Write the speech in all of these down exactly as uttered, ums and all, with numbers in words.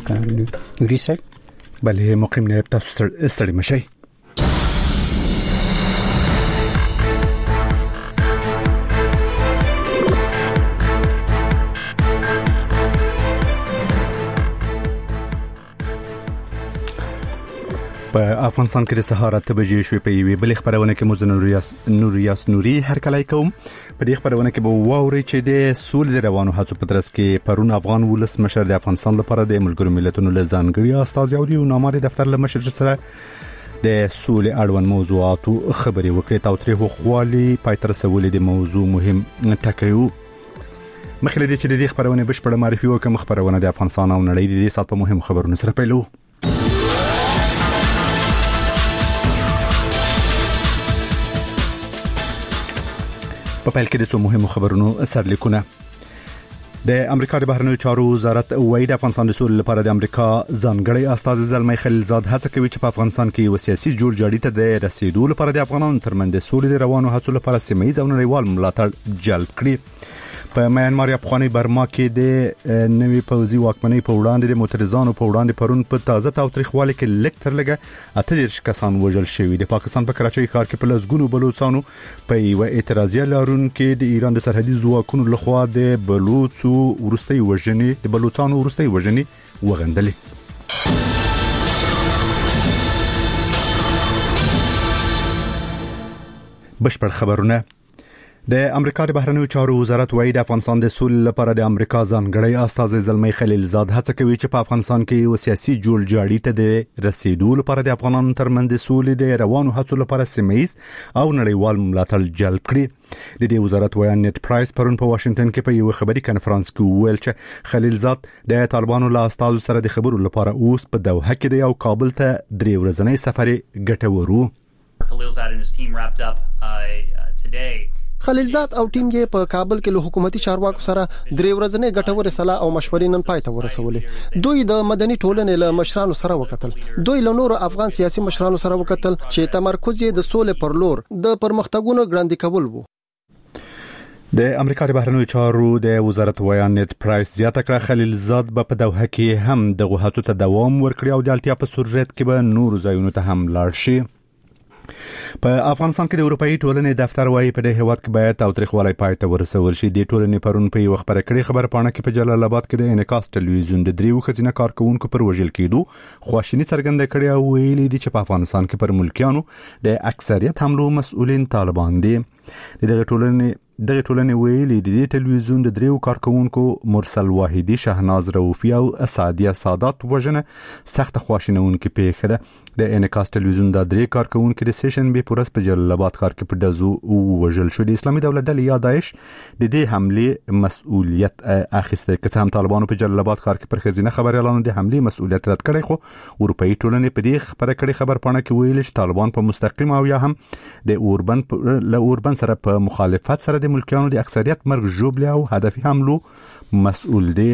نوري صاحب بله مقیم نه تاسو ستړي مشي. په افغانستان کې د سهار اته بجې شوې په یوې بلې خبرونه کې موږ نوریاس نوریاس نوري هرکلی کوم. په دې خبرونه کې به واوري چې د سولې روانو هڅو په ترڅ کې پرون افغان ولس مشر د افغانستان لپاره د ملګرو ملتونو له ځانګړي استازي او د ناماري دفتر له مشر سره د سولې اړوند موضوعاتو خبرې وکړې. تاوتریخوالي پای ته رسولې د موضوع مهم ټکیو. مخکې دې چې د دې خبرونه بشپړه معرفي وکړم، خبرونه د افغانستان او نړۍ د دې سات په مهم خبرونو سره پیلو. په پیل کې د څو مهمو خبرونو سرلیکونه. د امریکا د بهرنیو چارو وزارت وایي د افغانستان د سولې لپاره د امریکا ځانګړی استازی زلمی خلیلزاد هڅه کوي چې په افغانستان کې یو سیاسي جوړجاړي ته د رسیدو لپاره د افغانانو ترمنځ د سولې د روانو هڅو لپاره سیمه ییز او نړیوال ملاتړ جلب کړي. په میانمار یا افغاني برما کې د نوي پوځي واکمنۍ په وړاندې د معترضانو په وړاندې پرون په تازه تاوتریخوالي کې لیک تر لګه اته دیرش کسان وژل شوي. د پاکستان په کراچۍ ښار کې په لسګونو بلوچستانو په یو اعتراضیه لارونکو د ایران د سرحدي ځواکونو لخوا د بلوچو ورستۍ وژنې د بلوچستانو ورستۍ وژنې وغندلې. بشپړ خبرونه. د امریکا د بهرنیو چارو وزارت وایي د افغانستان د سولې لپاره د امریکا ځانګړی استازی زلمی خلیلزاد هڅه کوي چې په افغانستان کې یو سیاسي جوړجاړي ته د رسیدو لپاره د افغانانو ترمنځ د سولې د روانو هڅو لپاره سیمه ییز او نړیوال ملاتړ جلب کړي. د دې وزارت وایي نیت پرایس پرون په واشنگټن کې په یو خبري کانفرنس کې ویل چې خلیلزاد د طالبانو له استازو سره د خبرو لپاره اوس په دوحه کې دی او کابل ته درې ورځنی سفر ګټورو. Khalilzad and his team wrapped up uh, today. خلیلزاد او ټیم یې په کابل کې له حکومتي چارواکو سره درې ورځې ګټورې صلاح او مشورې نن پای ته ورسولې. دوی د مدني ټولنې له مشرانو سره وکتل. دوی له نورو افغان سیاسي مشرانو سره وکتل چې تمرکز یې د سولې پر لور د پرمختګونو ګړندې کول وو. د امریکا د بهرنیو چارو د وزارت وایي نیت پرایس زیاته کړه خلیلزاد به په دوحه کې هم د غوښتو ته دوام ورکړي او د اړتیا په صورت کې به نور ځایونو ته هم لاړ شي. په افغانستان کې د اروپאי ټولنې دفتر وایي په دې هیواد کې باید تاوتریخوالی پای ته ورسول شي. د ټولنې پرون په یو خبره کړي خبر پاڼه کې په جلال آباد کې د انعکاس ټلویزیون د دریو ښځینه کارکونکو پر وژل کېدو خواشیني څرګنده کړې او ویلي دي چې په افغانستان کې پر ملکیانو د اکثریت حملو مسؤلین طالبان دي. دغه ټولنې دغه ټولنې ویلي د دې ټلویزیون د دریو کارکونکو مرسل واحدی، شهناز رؤفی او اسعدیه سادات وژنه سخت خواشینونکې پیښه ده. د انعکاس ټلویزیون د درې کارکونکو د سیشن به پورس په جلال آباد ښار کې په دزو وژل شو. د اسلامي دولت ډلې یا داعش د دې حمله مسؤلیت اخیسته. که هم طالبانو په جلال آباد ښار کې پر خزینه خبريالانو د حمله مسؤلیت رد کړی، خو اروپאי ټولنې په دې خبره کړي خبر پاڼه کې ویل چې طالبان په مستقیم او یا هم د اوربن له اوربن سره په مخالفت سره د ملکیانو د اکثریت مرګ ژوبله او هدفي حملو مسؤل دي.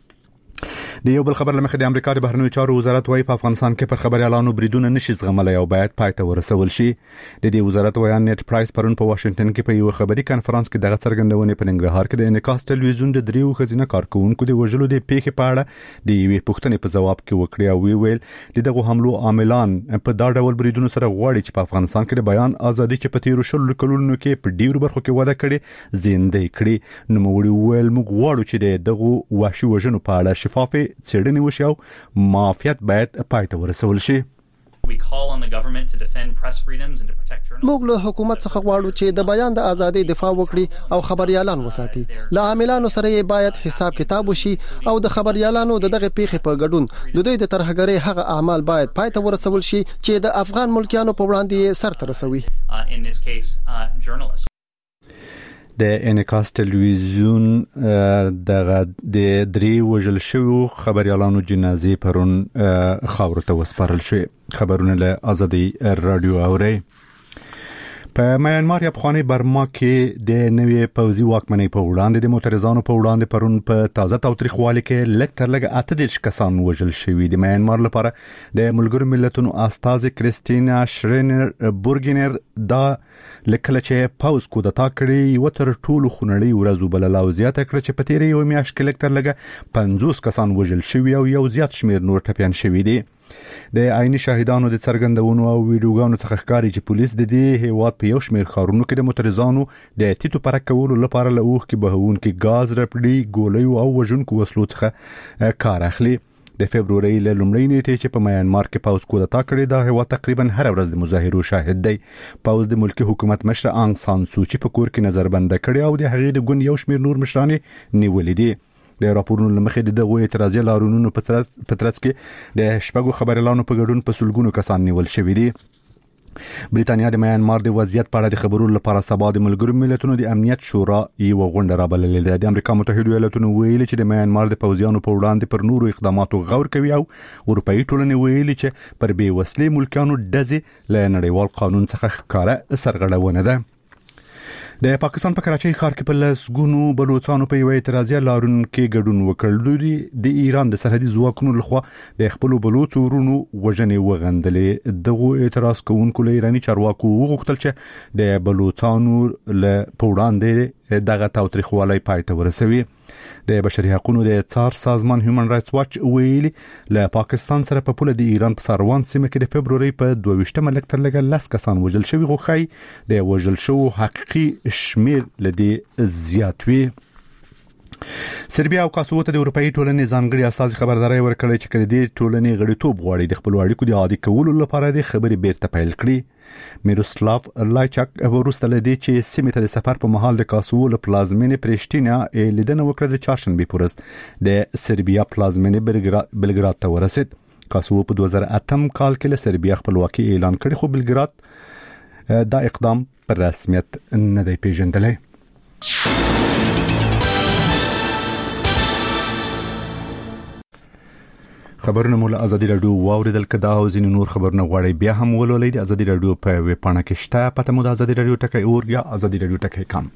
د یو بل خبر لمخه د امریکا د بهرنیو چارو وزارت وايي په افغانستان کې پر خبريالانو بریدونه نشي زغملای او باید پای ته ورسول شي. د دې وزارت وایي نیت پرایس پرون په واشنگټن کې په یو خبري کانفرنس کې دغه څرګندونه په ننګرهار کې د انعکاس ټلویزیون د دریو ښځینه کارکونکو د وژلو د پیښې په اړه د یوې پوښتنې په ځواب کې وکړي او ویل دغه حملو عاملان په دا ډول بریدونو سره غواړي چې په افغانستان کې د بیان ازادي چې په تیرو شلو کلونو کې په ډیرو برخو کې وده کړي زنده کړي. نو موږ ویل موږ غواړو چې دغه وحشي وژنو په اړه شفافه څېړنې وشي او معافیت باید پای ته ورسول شي. موږ له حکومت څخه غواړو چې د بیان د ازادۍ دفاع وکړي او خبريالان وساتي. له عاملانو سره یې باید حساب کتاب وشي او د خبريالانو دغه پیښې په ګډون د دوی د ترهګرۍ هغه اعمال باید پای ته ورسول شي چې د افغان ملکیانو په وړاندې سر ته رسوي. د انعکاس ټلویزیون دغه د درې وژل شوو خبريالانو جنازې پرون خاور ته وسپارل شوې. خبرونه له ازادي رادیو اوري. په میانمار یا پخوانی برما کې د نوې پوځي واکمنۍ په وړاندې د معترضانو په وړاندې پرون په تازه تاوتریخوالي کې لږ تر لږه اته دېرش کسان وژل شوي. د میانمار لپاره د ملګرو ملتونو استازي کریستینا شرینر بورګینر دا لکه چې پاوز کودتا کړی یو تر ټولو خونړۍ ورځو بلله او زیاته کړه چې په تیرې یو میاشت کې لږ تر لږه پنځوس کسان وژل شوي او یو زیات شمیر نور ټپیان شوي دي. د عیني شاهدانو د څرګندونو او ویډیوګانو څخه ښکاري چې پولیس د دې هیواد په یو شمیر ښارونو کې د معترضانو د تیتو پرک کولو لپاره له اوښکې بهونکي غاز رپړي ګولیو او وژونکو وسلو څخه کار اخلي. د فبروري له لومړۍ نیټې چې په میانمار کې پاوز کودتا کړې دا هیواد تقریبا هر ورځ د مظاهرو شاهد دی. پاوز د ملکی حکومت مشر آنګ سان سوچي په کور کې نظربند کړی او د هغې د ګوند یو شمیر نور مشران نیولې دي. د راپورونو لمخې د دغه اعتراضي لارونو په ترڅ په ترڅ کې د شپږو خبريالانو په ګډون په سلګونو کسان نیول شوي دي. بریتانیا د میانمار د وضعیت په اړه د خبرو لپاره سبا د ملګرو ملتونو د امنیت شورا یو غونډه رابللې ده. د امریکا متحده ایالاتونو ویلي چې د میانمار د پوځیانو په وړاندې پر نورو اقداماتو غور کوي او اروپאי ټولنې ویلي چې پر بې وسلې ملکانو ډزې له نړیوال قانون څخه ښکاره سرغړونه ده. د پاکستان په کراچۍ ښار کې په لسګونو بلوچستانو په یو اعتراضي لارون کې ګډون وکړ. دوی د ایران د سرحدي ځواکونو لخوا د خپل بلوچ ورونو وژنې وغندلې. دغه اعتراض کوونکو له ایرانی چارواکو وغوښتل چې د بلوچستانو له پوړاندې دغه تاوتریخوالي پای ته ورسوي. د بشري حقوقو د څار سازمان هیومن رائټس واچ ویلي له پاکستان سره په پوله د ایران په ساروان سیمه کې د فبروري په دوه ویشتمه لک تر لګه لاس کسان وژل شوي غوخی د وژل شو حقيقي شمیر لدی زیات وی. سربیا او کاسوو ته د اروپאי ټولنې ځانګړي استازي خبرداري ورکړي چې کړي د ټولنې غړیتوب غواړي د خپل اړیکو د عادي کولو لپاره د خبرې بیرته پیل کړي. میروسلاف لایچاک ورسته لدی چې سیمه ته د سفر په مهال د کاسوو له پلازمینې پرشتینا لیدنه وکړه د چهارشنبه پورست د سربیا پلازمینې بلګراد ته ورسید. کاسوو په دوه زره اتم کال کې له سربیا خپلواکي اعلان کړي خو بلګراد دا اقدام پر رسمیت نه دی پیژندلی. خبرونه مول ازادي رادیو واوریدل کدا او ځینې نور خبرونه غواړي بیا هم ولولئ د ازادي رادیو په ویب پاڼه کې شته پته مو د ازادي رادیو ټکی اور یا ازادي رادیو ټکی کام.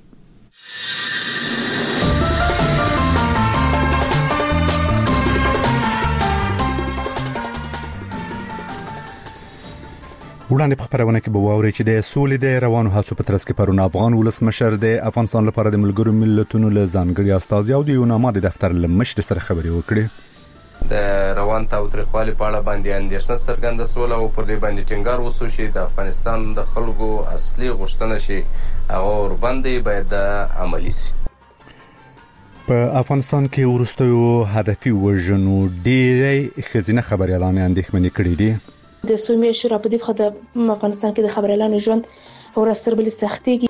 وړاندې په خبرونه کې به واوري چې د سولې د روانو هڅو په ترڅ کې پرون افغان ولسمشر د افغانستان لپاره د ملګرو ملتونو له ځانګړي استازي او د یوناما د دفتر له مشر سره خبرې وکړي. د روان تاوتریخوالي په اړه باندې اندېښنه څرګنده سول او پر دې باندې ټینګار وسو چې د افغانستان د خلکو اصلي غوښتنه شي هغه ور باندې باید عملي شي. په افغانستان کې ورستیو هدفي وژنو ډېرې خزینه خبريالانه اندېښمنې کړې دي. د سومې شورا په دې خاطر په افغانستان کې د خبريالانو ژوند ورستر بل سختيږي.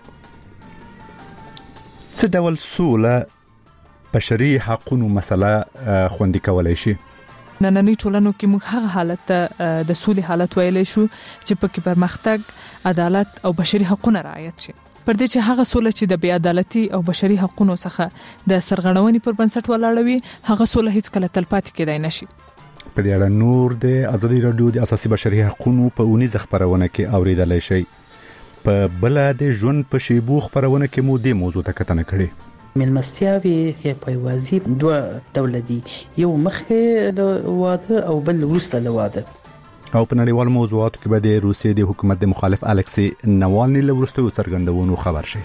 څه ډول سوله بشري حقوقو مسله خوندي کولای شي؟ نننی ټولنو کې موږ هغه حالت د سولې حالت ویلې شو چې پکې پرمختګ، عدالت او بشري حقوقونه رعایت شي. پر دې چې هغه سوله چې د بې عدالتي او بشري حقوقو څخه د سرغړونې پر بنسټ ولاړوي هغه سوله هیڅ کله تلپاتې کېدای نشي. په دې اړه نور د ازادي رادیو د اساسي بشري حقوقو په اونیزه خبرونه کې اوریدلای شي. په بل د ژوند په شیبو خبرونه کې مو د موضوع ته کتنه کړې. ملمستیاوي په وازی دوه ډول دي، یو مخکې د واده او بل وروسته د واده. او په نړیوال موضوعاتو کې به د روسیې د حکومت د مخالف الکسی ناوالني له وروسته څرګندونو خبر شي.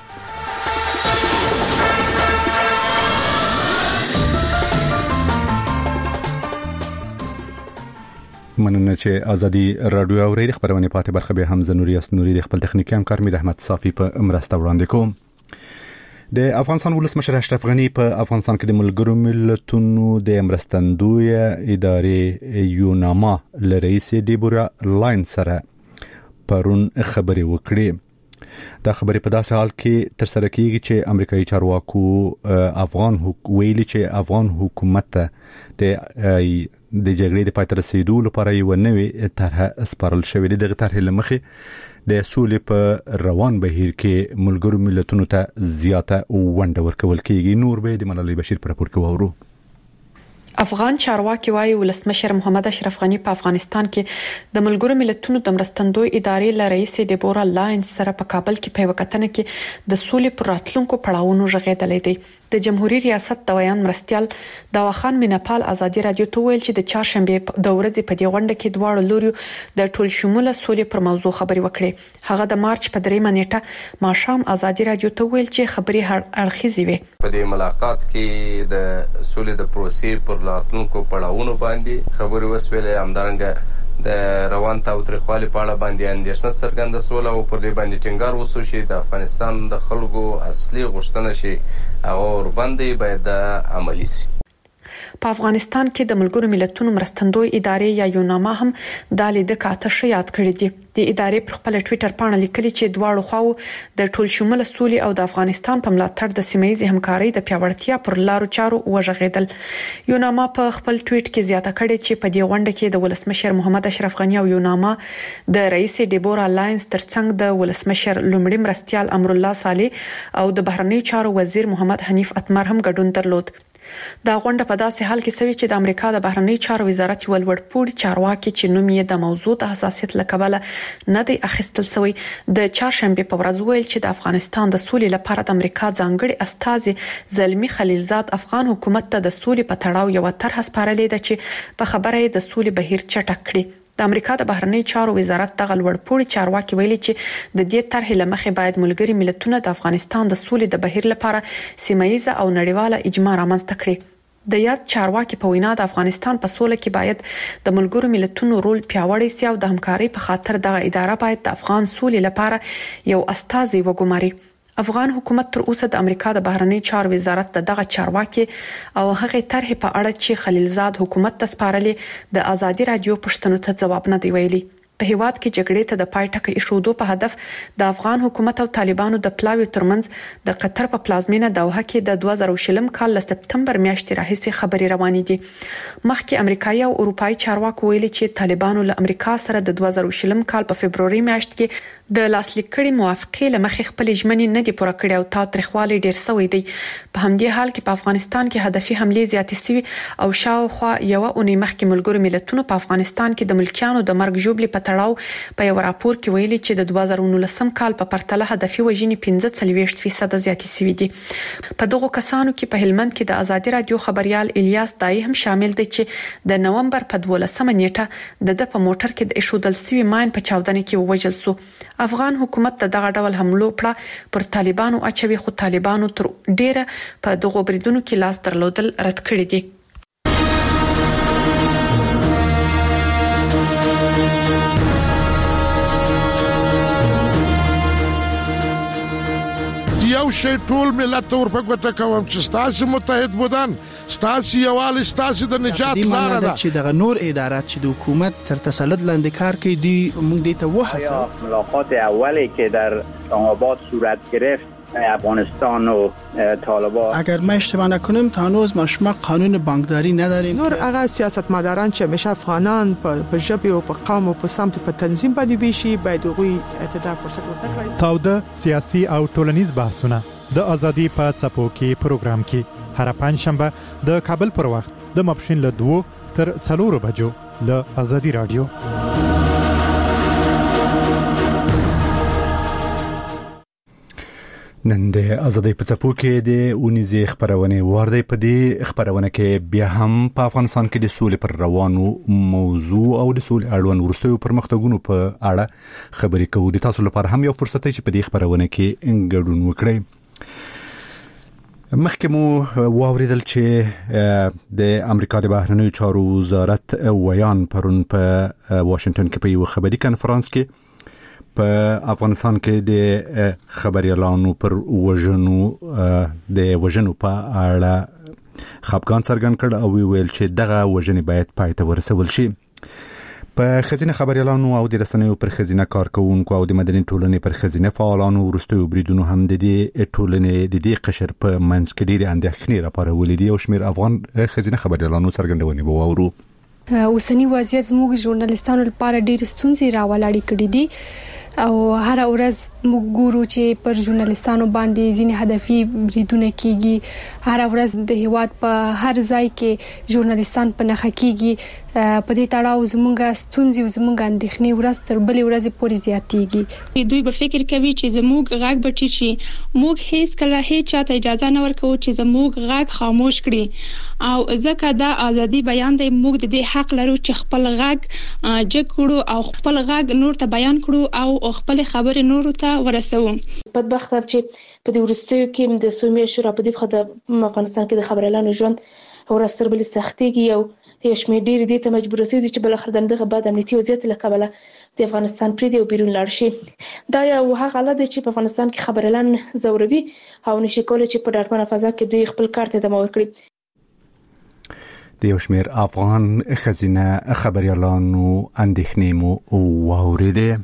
مننه چې ازادي رادیو اوري خبرونه پاتې برخه به حمزه نوري اسنوري د خپل تخنیکی همکار میر احمد صافي په مرسته وړاندې کوم. د افغانستان ولسمشر اشرف غنی په افغانستان کې د ملګرو ملتونو د مرستندوی ادارې یوناما له رئیس دیبورا لاین سره پرون خبرې وکړې. دا خبرې په داسې حال کې تر سره کیږي چې امریکایي چارواکو افغان ویلي چې افغان حکومت ته د د جګړې د پای ته رسیدو لپاره یو نوې طرح سپارل شوې ده. دغه طرح لمخې د سولې په روان بهیر کې ملګرو ملتونو ته زیاته ونډه ورکول کیږي. نور به د ملالۍ بشیر پر راپور کې وورو. افغان چارواکي وايي ولسمشر محمد اشرف غنی په افغانستان کې د ملګرو ملتونو د مرستندوی ادارې ل رئیس ډیبورا لاینز سره په کابل کې په وکټنه کې د سولې پر راتلونکو پړاوونو ژغېدلې دي. د جمهوریت ریاست د ویان مرستيال داواخان مینپال ازادي رادیو ته ویل چې د چهارشنبه د ورځې په دی غونډه کې دواړو لوري د ټول شموله سولې پر موضوع خبري وکړي. هغه د مارچ په درې منېټه ماشام ازادي رادیو ته ویل چې خبري اړخیزي وي. په دې ملاقات کې د سولې د پروسې پر راتلونکو پړاوونو باندې خبري وسویلې. همدارنګه د روان تاوتریخوالي په اړه باندې اندېښنه څرګنده سول او پر دې باندې ټینګار وسو چې د افغانستان د خلکو اصلي غوښتنه شي هغه ورباندې باید عملي شي. په افغانستان کې د ملګرو ملتونو مرستندوی ادارې یا یوناما هم د لیدو کاته شیات کړی دي. د ادارې پر خپل ټوئیټر باندې لیکلي چې دواړو خواو د ټول شموله سولې او د افغانستان په ملاتړ د سیمه‌ییزې همکارۍ د پیاوړتیا پر لارو چارو وژغېدل. یوناما په خپل ټوئیټ کې زیاته کړې چې په دې غونډه کې د ولسمشر محمد اشرف غنی او یوناما د رئیس ډیبورا لاینز ترڅنګ د ولسمشر لومړي مرستيال امر الله صالح او د بهرنیو چارو وزیر محمد حنیف اتمر هم ګډون درلود. دا غونډه په داسې حال کې سوي چې د امریکا د بهرنیو چارو وزارت یو لوړپوړي چارواکي چې نوم یې د موضوع د حساسیت لکبله نه دی اخیستل شوی د چهارشنبه په ورځ ویل چې د افغانستان د سولې لپاره د امریکا ځانګړي استازي زلمی خلیلزاد افغان حکومت ته د سولې په تړاو یو طرح سپارلې ده چې په خبره یې د سولې بهیر چټک کړي. د امریکا د بهرنیو چارو وزارت دغه لوړپوړي چارواکي ویلي چې د دې طرحې لمخې باید ملګري ملتونه د افغانستان د سولې د بهیر لپاره سیمه‌ییزه او نړیواله اجماع رامنځته کړي. د یاد چارواکي په وینا د افغانستان په سوله کې باید د ملګرو ملتونو رول پیاوړی سي او د همکارۍ په خاطر دغه اداره باید د افغان سولې لپاره یو استازي وګماري. افغان حکومت تر اوسه د امریکا د بهرنیو چارو وزارت دغه چارواکي او هغه طرح په اړه چې خلیلزاد حکومت ته سپارلې د ازادي رادیو پښتنو ته جواب نه دی ویلي. په هیواد کې جګړې ته د پای ټکی ایښودو په هدف د افغان حکومت او طالبانو د پلاوي ترمنځ د قطر په پلازمینه دوحه کې د دوه زره شلم کال ل سپتمبر میاشتې راهیسې خبري روانې دي. مخکې امریکایي او اروپایي چارواکو ویلي چې طالبانو له امریکا سره د دوه زره شلم کال په فبرवरी میاشت کې د لاسلیک کړي موافقې لمخې خپل ژمنې نه دي پوره کړې او تاوتریخوالی ډیر شوی دی. په همدې حال کې په افغانستان کې هدفي حملې زیاتې شوي او شاوخوا یو اونۍ مخکې ملګرو ملتونو په افغانستان کې د ملکیانو د مرګ ژوبلې په تړاو په یو راپور کې ویلي چې د دوه زره نولسم کال په پرتله هدفي وژنې پنځه څلوېښت فیصد زیاتې شوي دي. په دغه کسانو کې په هلمند کې د ازادي رادیو خبريال الیاس دای هم شامل دی چې د نومبر په دولسمه نیټه د د په موټر کې د ایشودل سوي ماین په چاودنه کې ووژل شو. افغان حکومت د دغه ډول حملو پړه پر طالبانو اچوي خو طالبانو تر ډیره په دغه بریدونو کې لاس درلودل رد کړی دي. یو شی ټول ملت ور په ګوته کوم چې ستاسو متحد بودن ستاسو یوال ستاسو د نجات لار ده چې دغه نور ادارات چې د حکومت تر تسلط لاندې کار کوي دی موږ دې ته وحسه. ملاقات اولی که در اسلام آباد صورت گرفت افغانستان و طالبان اگر ما اشتباه نکنیم تا هنوز ما شما قانون بانکداری نداریم. نور هغه سیاستمداران چې همیشه افغانان په ژبه او په قوم او په سمت په تنظیم باندې ویشي باید غوي اتدا فرصت ورکړي. تاوده سیاسي او ټولنیز بحثونه د ازادي په څپو کې پروګرام کې هر پنځ شنبه د کابل پر وخت د ماپښین له دوه تر څلور بجو له ازادي رادیو. نن د ازادۍ په څپو کې د اونیزې خبرونه وردی په دې خبرونه کې بیا هم په افغانستان کې د سولې پر روانو موضوع او د سولې اړوند ورستیو پرمختګونو په اړه خبرې کوو. د تاسو لپاره هم یو فرصت دی چې په دې خبرونه کې ګډون وکړئ. مخکې مو واوریدل چې د امریکا د بهرنیو چارو وزارت ویان پرون په واشنگټن کې په یو خبري کانفرنس کې په افغانستان کې د خبريالانو پر وژنو د وژنو په اړه خپګان څرګند کړ او ویل چې دغه وژنې باید پای ته ورسول شي. په خزینه خبريالانو او د رسنیو پر خزینه کارکونکو او د مدني ټولنې پر خزینه فعالانو ورستیو بریدونو هم د دې ټولنې د دې قشر په منځ کې ډېر اندېښنې راپارولې دي او شمیر افغان خزینه خبريالانو څرګندونې وورو. اوسنی وضعیت زموږ ژورنالیستانو لپاره ډېر ستونزې راولاړې کړې دي او هر ورځ موږ ګورو چې پر ژورنالیستانو باندې ځینې هدفي بریدونه کیږي هر ورځ د هیواد په هر ځای کې ژورنالیستان په نخښه کیږي په دې تړاو زموږه ستونزې او زموږه اندېښنې ورځ تر بلې ورځې پورې زیاتېږي دوی به فکر کوي چې زموږ غږ به ټیټ شي موږ هیڅ کله هیڅ چاته اجازه نه ورکوو چې زموږ غږ خاموش کړي او ځکه دا ازادي بیان دی موږ د دې حق لرو چې خپل غږ جګ کړو او خپل غږ نور ته بیان کړو او خپل خبرې نورو ته ورسوو بدبخت چې په دې ورستیو کې د سومې شورا په دې خاطر افغانستان کې د خبريالانو ژوند ورستر بل سختيږي او یشمې ډېر دي ته مجبور شي چې بل اخر دغه بعد امنیتي وضعیت له کبله د افغانستان پرې دی او بیرون لاړ شي دا یو هغه غلط دی چې په افغانستان کې خبريالان زوروي او نشي کولای چې په ډاډمنه فضا کې دوی خپل کار ته ادامه ورکړي د یو شمېر افغان ښځینه خبریالانو اندېښنې مو واورېدې.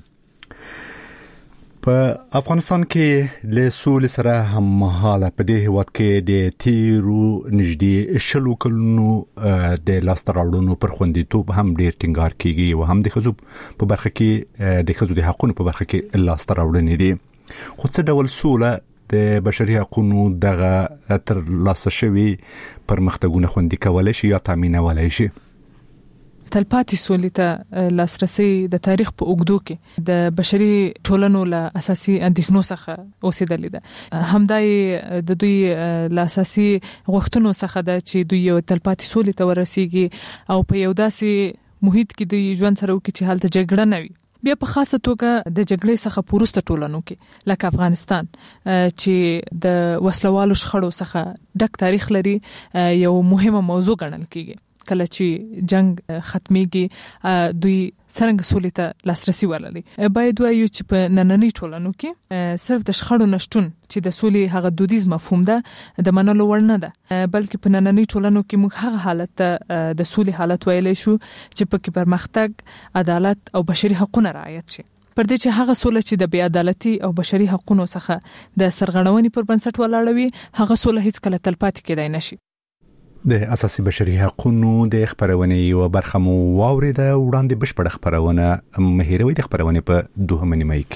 په افغانستان کې له سولې سره هممهاله په دې هېواد کې د تیرو نږدې شلو کلونو د لاسته راوړنو پر خوندیتوب هم ډېر ټینګار کېږي او هم د ښځو په برخه کې د ښځو د حقونو په برخه کې لاسته راوړنې دي. خو څه ډول سوله د بشري حقوقو دغه تر لاسه شوي پرمختګونه خوندي کولای شي یا تامینولای شي؟ تلپاتې سولې ته لاسرسي د تاریخ په اوږدو کې د بشري ټولنو له اساسي اندېښنو څخه اوسېدلې ده. همدای د دوی له اساسي غوښتنو څخه ده چې دوی یو تلپاتې سولې ته ورسیږي او په یو داسې محیط کې دوی ژوند سره وکړي چې هلته جګړه نه وي. بیا په خاصه توګه د جګړې څخه پورسته ټولنو کې لکه افغانستان چې د وسلوالو شخړو څخه ډک تاریخ لري یو مهمه موضوع ګڼل کېږي. کله چې جنگ ختميږي دوی څنګه سولې ته لاسرسي ولري. باید وایو چې په نننۍ ټولنو کې صرف د شخړو نشټون چې د سولې هغه دودیز مفهوم ده د منلو وړ نه ده بلکې په نننۍ ټولنو کې موږ هغه حالت د سولې حالت ویلای شو چې پکې پرمختګ عدالت او بشري حقوقونه رعایت شي. پر دې چې هغه سوله چې د بې عدالتي او بشري حقوقو څخه د سرغړونې پر بنسټ ولاړ وي هغه سوله هیڅ کله تلپاتې کېدای نشي. د اساسي بشري حقوقو د خبرونې یو برخه مو واورېده. وړاندې بشپړه خبرونه مهیروي د خبرونې په دوهمه نیمه کې.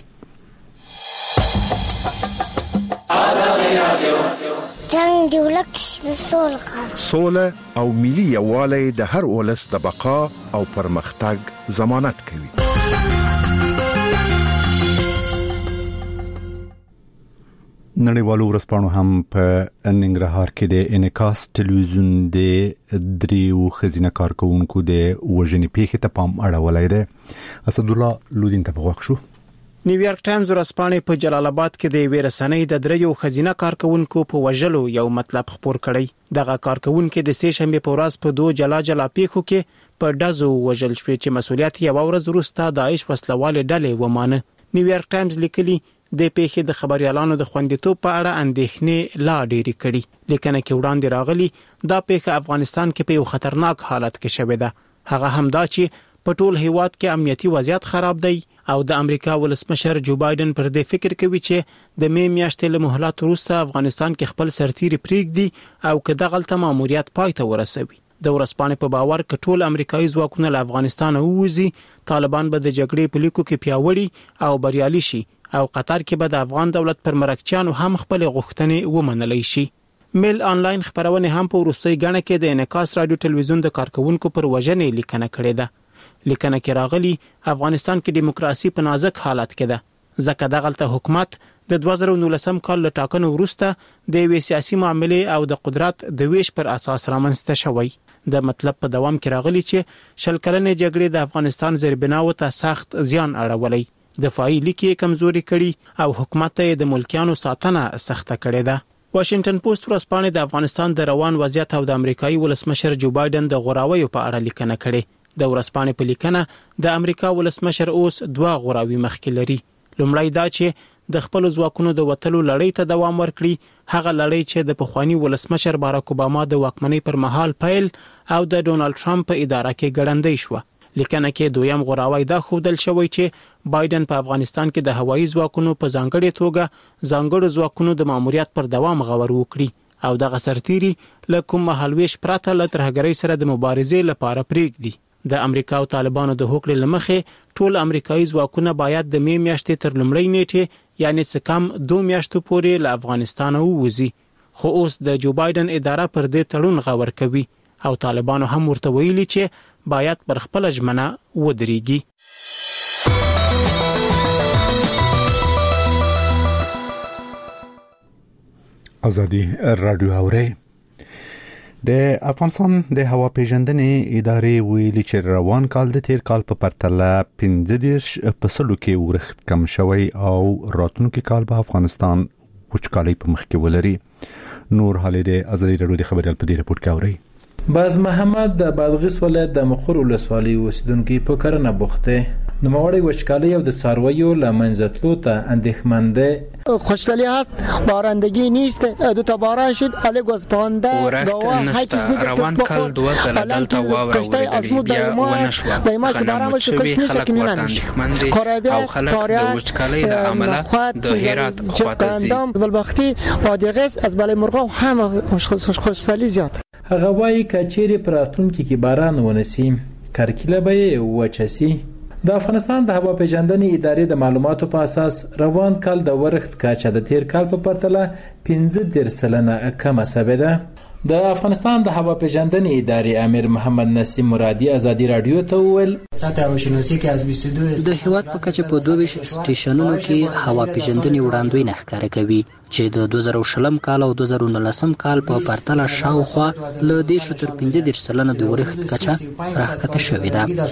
جنگ دی ولکه سوله سوله او ملي یووالی د هر ولس د بقا او پرمختګ ضمانت کوي. نړیوالو ورځپاڼو هم په ننګرهار کې د انعکاس ټلویزیون د دریو ښځینه کارکونکو د وژنې پیښې ته پام اړولی دی. اسد الله لودین ته غوښ شو. نیویارک ټایمز ورځپاڼې په جلال آباد کې د یوې رسنۍ د دریو ښځینه کارکونکو په وژلو یو مطلب خپور کړی. دغه کارکونکو د سې شنبې په ورځ په دوه جلا جلا پیښو کې په ډزو وژل شوې چې مسؤلیت یې یو ورځ وروسته داعش وسلوالې ډلې ومانه. نیویارک ټایمز لیکلي د پیښې د خبريالانو د خوندیتوب په اړه اندېښنې لا ډېری کړي. لیکنه کې وړاندې راغلي دا پیښه افغانستان کې په یو خطرناک حالت کې شوې ده. هغه هم دا چې په ټول هیواد کې امنیتي وضعیت خراب دی او د امریکا ولسمشر جو بایدن پر دې فکر کوي چې د می میاشتې له مهلت وروسته افغانستان کې خپل سرتیري پریږدي او که دغه ماموریت پای ته ورسوي. د ورځپاڼې په باور ک ټول امریکایي ځواکونه له افغانستان ووځي طالبان به د جګړې په لیکو کې پیاوړي او بریالي شي او قطر کې به د افغان دولت پر مرکچیانو هم خپل غوښتنې ومنلای شي. میل آنلاین خبرونه هم په وروستۍ غاڼه کې د انعکاس رادیو ټلویزیون د کارکونکو پر وژنې لیکنه کړې ده. لیکنه کې راغلي افغانستان کې دیموکراسي په نازک حالت کې ده ځکه دغلته حکومت د دوه زره نولسم کال له ټاکنو وروسته د یوې سیاسي معاملې او د قدرت د ویش پر اساس رامنځته شوی. د مطلب په دوام کې راغلي چې شل کلنې جګړې د افغانستان زیربناو ته سخت زیان اړولی. دفاعي لیکي کمزوري کړي او حکومت ته د ملکیانو ساتنه سخته کړې ده. واشنگټن پوسټ ورځپاڼه د افغانستان د روان وضعیت او د امریکایي ولسمشر جو بایدن د غوراویو په اړه لیکنه کړې. د ورځپاڼې په لیکنه د امریکا ولسمشر اوس دوه غوراوي مخکې لري. لومړی دا چې د خپل ځواکونو د وټلو لړۍ ته دوام ورکړي، هغه لړۍ چې د پخوانی ولسمشر باراک اوباما د واکمنۍ پر مهال پیل او د ډونالد ټرمپ په اداره کې ګړندۍ شو. لیکنه کې دویم غوراوی دا ښودل شوی چې بایدن په افغانستان کې د هوایي ځواکونو په ځانګړي توګه ځانګړو ځواکونو د ماموریت پر دوام غور وکړي او دغه سرتیري له کوم مهالويش پرته له ترهګرۍ سره د مبارزې لپاره پریږدي. د امریکا او طالبانو د هوکړې لمخې ټول امریکایي ځواکونه باید د می میاشتې تر لومړۍ نیټې یعنی څه کم دوه میاشتو پورې له افغانستان ووځي، خو اوس د جو بایدن اداره پر دې تړون غور کوي او طالبانو هم ورته ویلي چې باید پر خپل ژمنه ودرېږي. ازادي رادیو اوري. د افغانستان د هوا پیژندنې ادارې ویلي چې روان کال د تیر کال په پرتله پنځه دېرش په سلو کې ورښت کم شوی او راتلونکي کال په افغانستان وچکالۍ په مخ کې ولري. نور حالې د ازادي رادیو د خبريال په دې رپورت کې اوري. باز محمد د بادغیس ولایت د مخور ولسوالۍ اوسیدونکو په کرنه بوخته نو موړی وچکالۍ او د څارویو لمنځتلو ته اندېښمن ده. خوشحالی هست، بارندگی نیست، دو تا باران شد، علی گوسپانده ورخت نشته. روان کال دوه ځله دلته واوره وریدلې، بیا ونه شوه. غنم شوي خلک ورته اندېښمن دي او خلک د وچکالۍ له امله د هرات خواته ځي. بلبختي بادغیس از بلې مرغاب هم خوشحالي زیات. هغه وایي کچېرې پر راتلونکي کې باران ونسي کرکیله به یې وچه سي. د افغانستان د هوا پیژندنې ادارې د معلوماتو په اساس روان کال د ورښت کچه د تیر کال په پرتله پنځه دېرش سلنه کمه شوې ده. د افغانستان د هوا پیژندنې ادارې امیر محمد نسیم مرادي ازادي رادیو ته وویل د هیواد په کچه په دوه ویشت سټیشنونو کې هوا پیژندنې وړاندوینه ښکاره کوي چې د دوه زره شلم کال او دوه زره نولسم کال په پرتله شاوخوا له دېرش تر پنځه دېرش سلنه د ورښت کچه راښکته شوې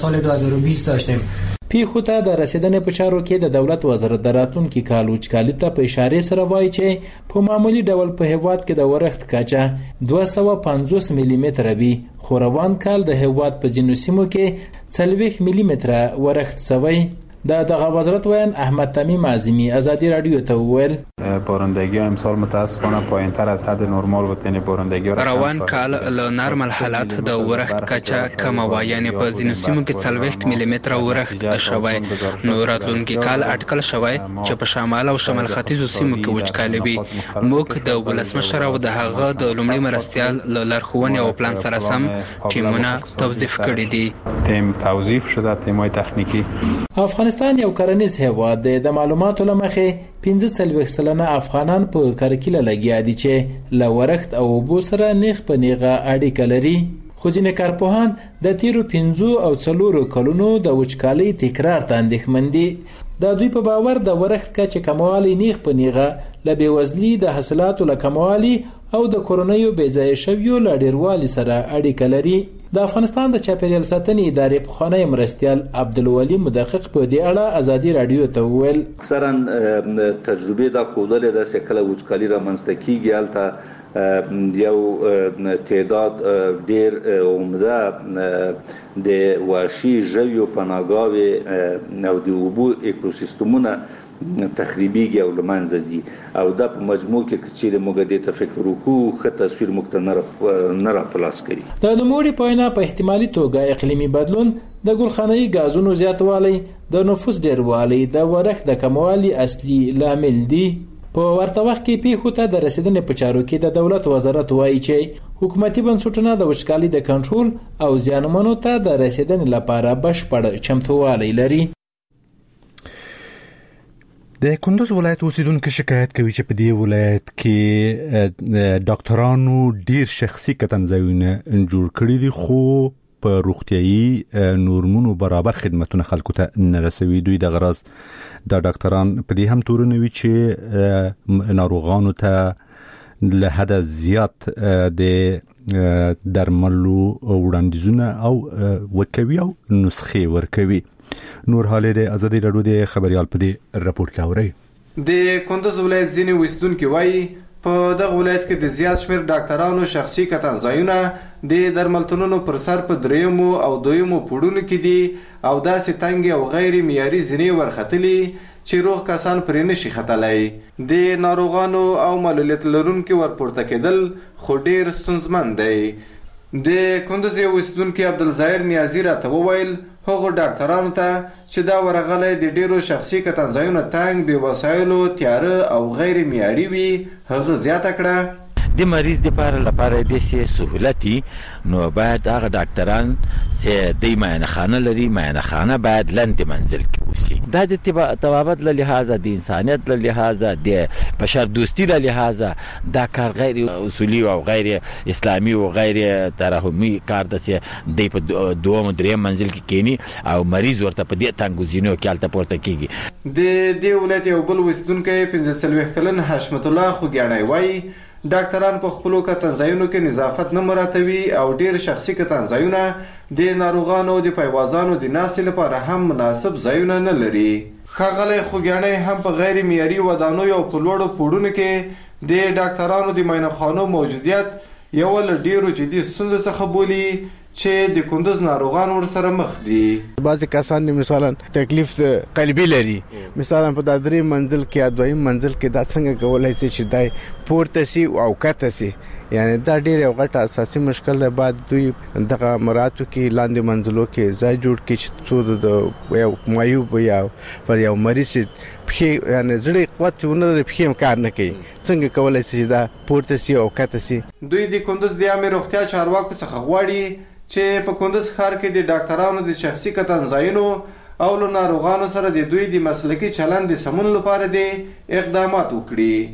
ده. پیښو ته د رسیدنې په چارو کې د دولت وزارت د راتلونکي کال وچکالۍ ته په اشاره سره وایي چې په معمولی ډول په هیواد کې د ورښت کچه دوه سوه پنځوس ملي متره وي، خو روان کال د هیواد په ځینو سیمو کې څلوېښت ملي متره ورښت شوی. د دغه وزارت ویان احمد تمیم اعظمی ازادی رادیو ته وویل بارندگی امسال متاسفانه پایین‌تر از حد نرمال بود، یعنی بارندگی روان کال له نرمال حالت د ورښت کچه کم و، یعنی په ځینو سیمو کې څلوېښت ملي متره ورښت شوی. نو راتلونکي کال اټکل شوی چې په شمال او شمال ختیځو سیمو کې وچکالي وي. موږ د ولسمشر او د هغه د لومړي مرستیال له لارښوونې او پلان سره سم ټیمونه توظیف کړي دي. تیم توظیف شده، تیمای تخنیکی. افغانستان یو کرنیز هیواد دی. د معلوماتو لمخې پنځه څلوېښت سلنه افغانان په کرکیله لګیا دي چې له ورښت او اوبو سره نیغ په نیغه اړیکه لري. خو ځینې کارپوهان د تیرو پنځو او څلورو کلونو د وچکالۍ تکرار ته اندېښمن دي. د دوی په باور د ورښت کچې کموالی نیغ په نیغه له بېوزلي، د حاصلاتو له کموالي او د کورنیو بېځایه شویو له ډېروالي سره اړیکه لري. د افغانستان د چاپیریال ساتنې ادارې پخوانی مرستیال عبدالولي مدقق په دې اړه ازادي رادیو ته وویل اکثرا تجربې دا ښودلې ده چې کله وچکالي رامنځته کیږي هلته یو تعداد ډېر عمده د وحشي ژویو پناهګاوې او د اوبو ایکوسیستمونه تخریبیږي او لمنځه ځي، او دا په مجموع کې چې موږ دې ته فکر وکړو ښه تصویر موږ ته نه راپلاس کوي. د نوموړي په وینا په احتمالي توګه اقلیمي بدلون، د ګلخانه‌ایي ګازونو زیاتوالی، د نفوس ډېروالی د ورښت د کموالي اصلي لامل دي. په ورته وخت کې پیښو ته د رسیدنې په چارو کې د دولت وزارت وایي چې حکومتي بنسټونه د وچکالۍ د کنټرول او زیانمنو ته د رسیدنې لپاره بشپړ چمتووالی لري. د کندوز ولایت اوسیدونکو شکایت کوي چې په دې ولایت کې ډاکټرانو ډیر شخصي کتنځایونه جوړ کړي دي، خو په روغتيایي نورمونو برابر خدماتونه خلکو ته نه رسوي. دوی د غرض د ډاکټران په دې هم تورنوي چې ناروغانو ته له حد زیات د درملو وړاندیزونه او وکوي او نسخې ورکوي. نور حاله د ازادي رادیو د خبريال په دې رپورت کې اوري. د کندوز ولایت ځینې وسیدونکو وایي په دغه ولایت کې د زیات شمېر ډاکټرانو شخصي کتنځایونه د درملتونونو پر سر په دریمو او دویمو پوړونو کې دي او داسې تنګ او غیر معیاري زینې ورختلي چې روغ کسان پرې نشي ختلای. د ناروغانو او معلولیت لرونکو ورپورته کېدل خو ډیر ستونزمن دی. د کندوز یو وسیدونکو عبدالظاهر نیازی راته وویل هغو ډاکټرانو ته چې دا ورغلی د ډیرو شخصي کتنځایونو تنګ، بې وسایلو، تیاره او غیر معیاري وي، هغه زیاته کړه د مریض د لپاره لپاره د سي سہولتي نو باید هغه ډاکټران چې د معاینه خانه لري معاینه خانه باید لاندې منزل کې وسی. دا د طبابت له لحاظه د انسانیت له لحاظه د بشر دوستی له لحاظه دا کار غیر اصولي او غیر اسلامي او غیر ترحمي کار د سي د په دوه دریم منزل کې کینی او مریض ورته په دې تنګوزینو کې الته پورته کیږي. د دې ولایت یو بل وسیدونکو پنځه څلوېښت کلن حشمت الله خوګیاڼی وایي ډاکټران په خپلو کتنځایونو کې نظافت نه مراعتوي او ډېر شخصي کتنځایونه د ناروغانو د پیوازانو د ناستې لپاره هم مناسب ځایونه نه لري. ښاغلی خوګیاڼی هم په غیر معیاري ودانیو او په لوړو پوړونو کې د ډاکټرانو د معاینه خانو موجودیت یو له ډېرو جدي ستونزو څخه بولي چې د کندوز ناروغان ورسره مخ دي. بعضی کسان مثلا تکلیف قلبي لري، مثلا په درې منزل کې یا دویم منزل کې دا څنګه کولای شي چې دای پورته سي او کته سي، یعنی دا ډېر یو غټ اساسي مشکل دی. بعد دوی دغه مراتو کې لاندې منزلو کې ځای جوړ کړي چې څو د یو معیوب یا پر یو مریض پښې یعنی زړه قوت ونه لري پښې کار نه کوي، څنګه کولای شي دا پورته سي او کته سي. دوی د کندوز د عامه روغتیا چارواکو څخه غواړي چې په کندوز ښار کې د ډاکټرانو د شخصي کتنځایونو او له ناروغانو سره د دوی د مسلکي چلند د سمون لپاره د اقدامات وکړي.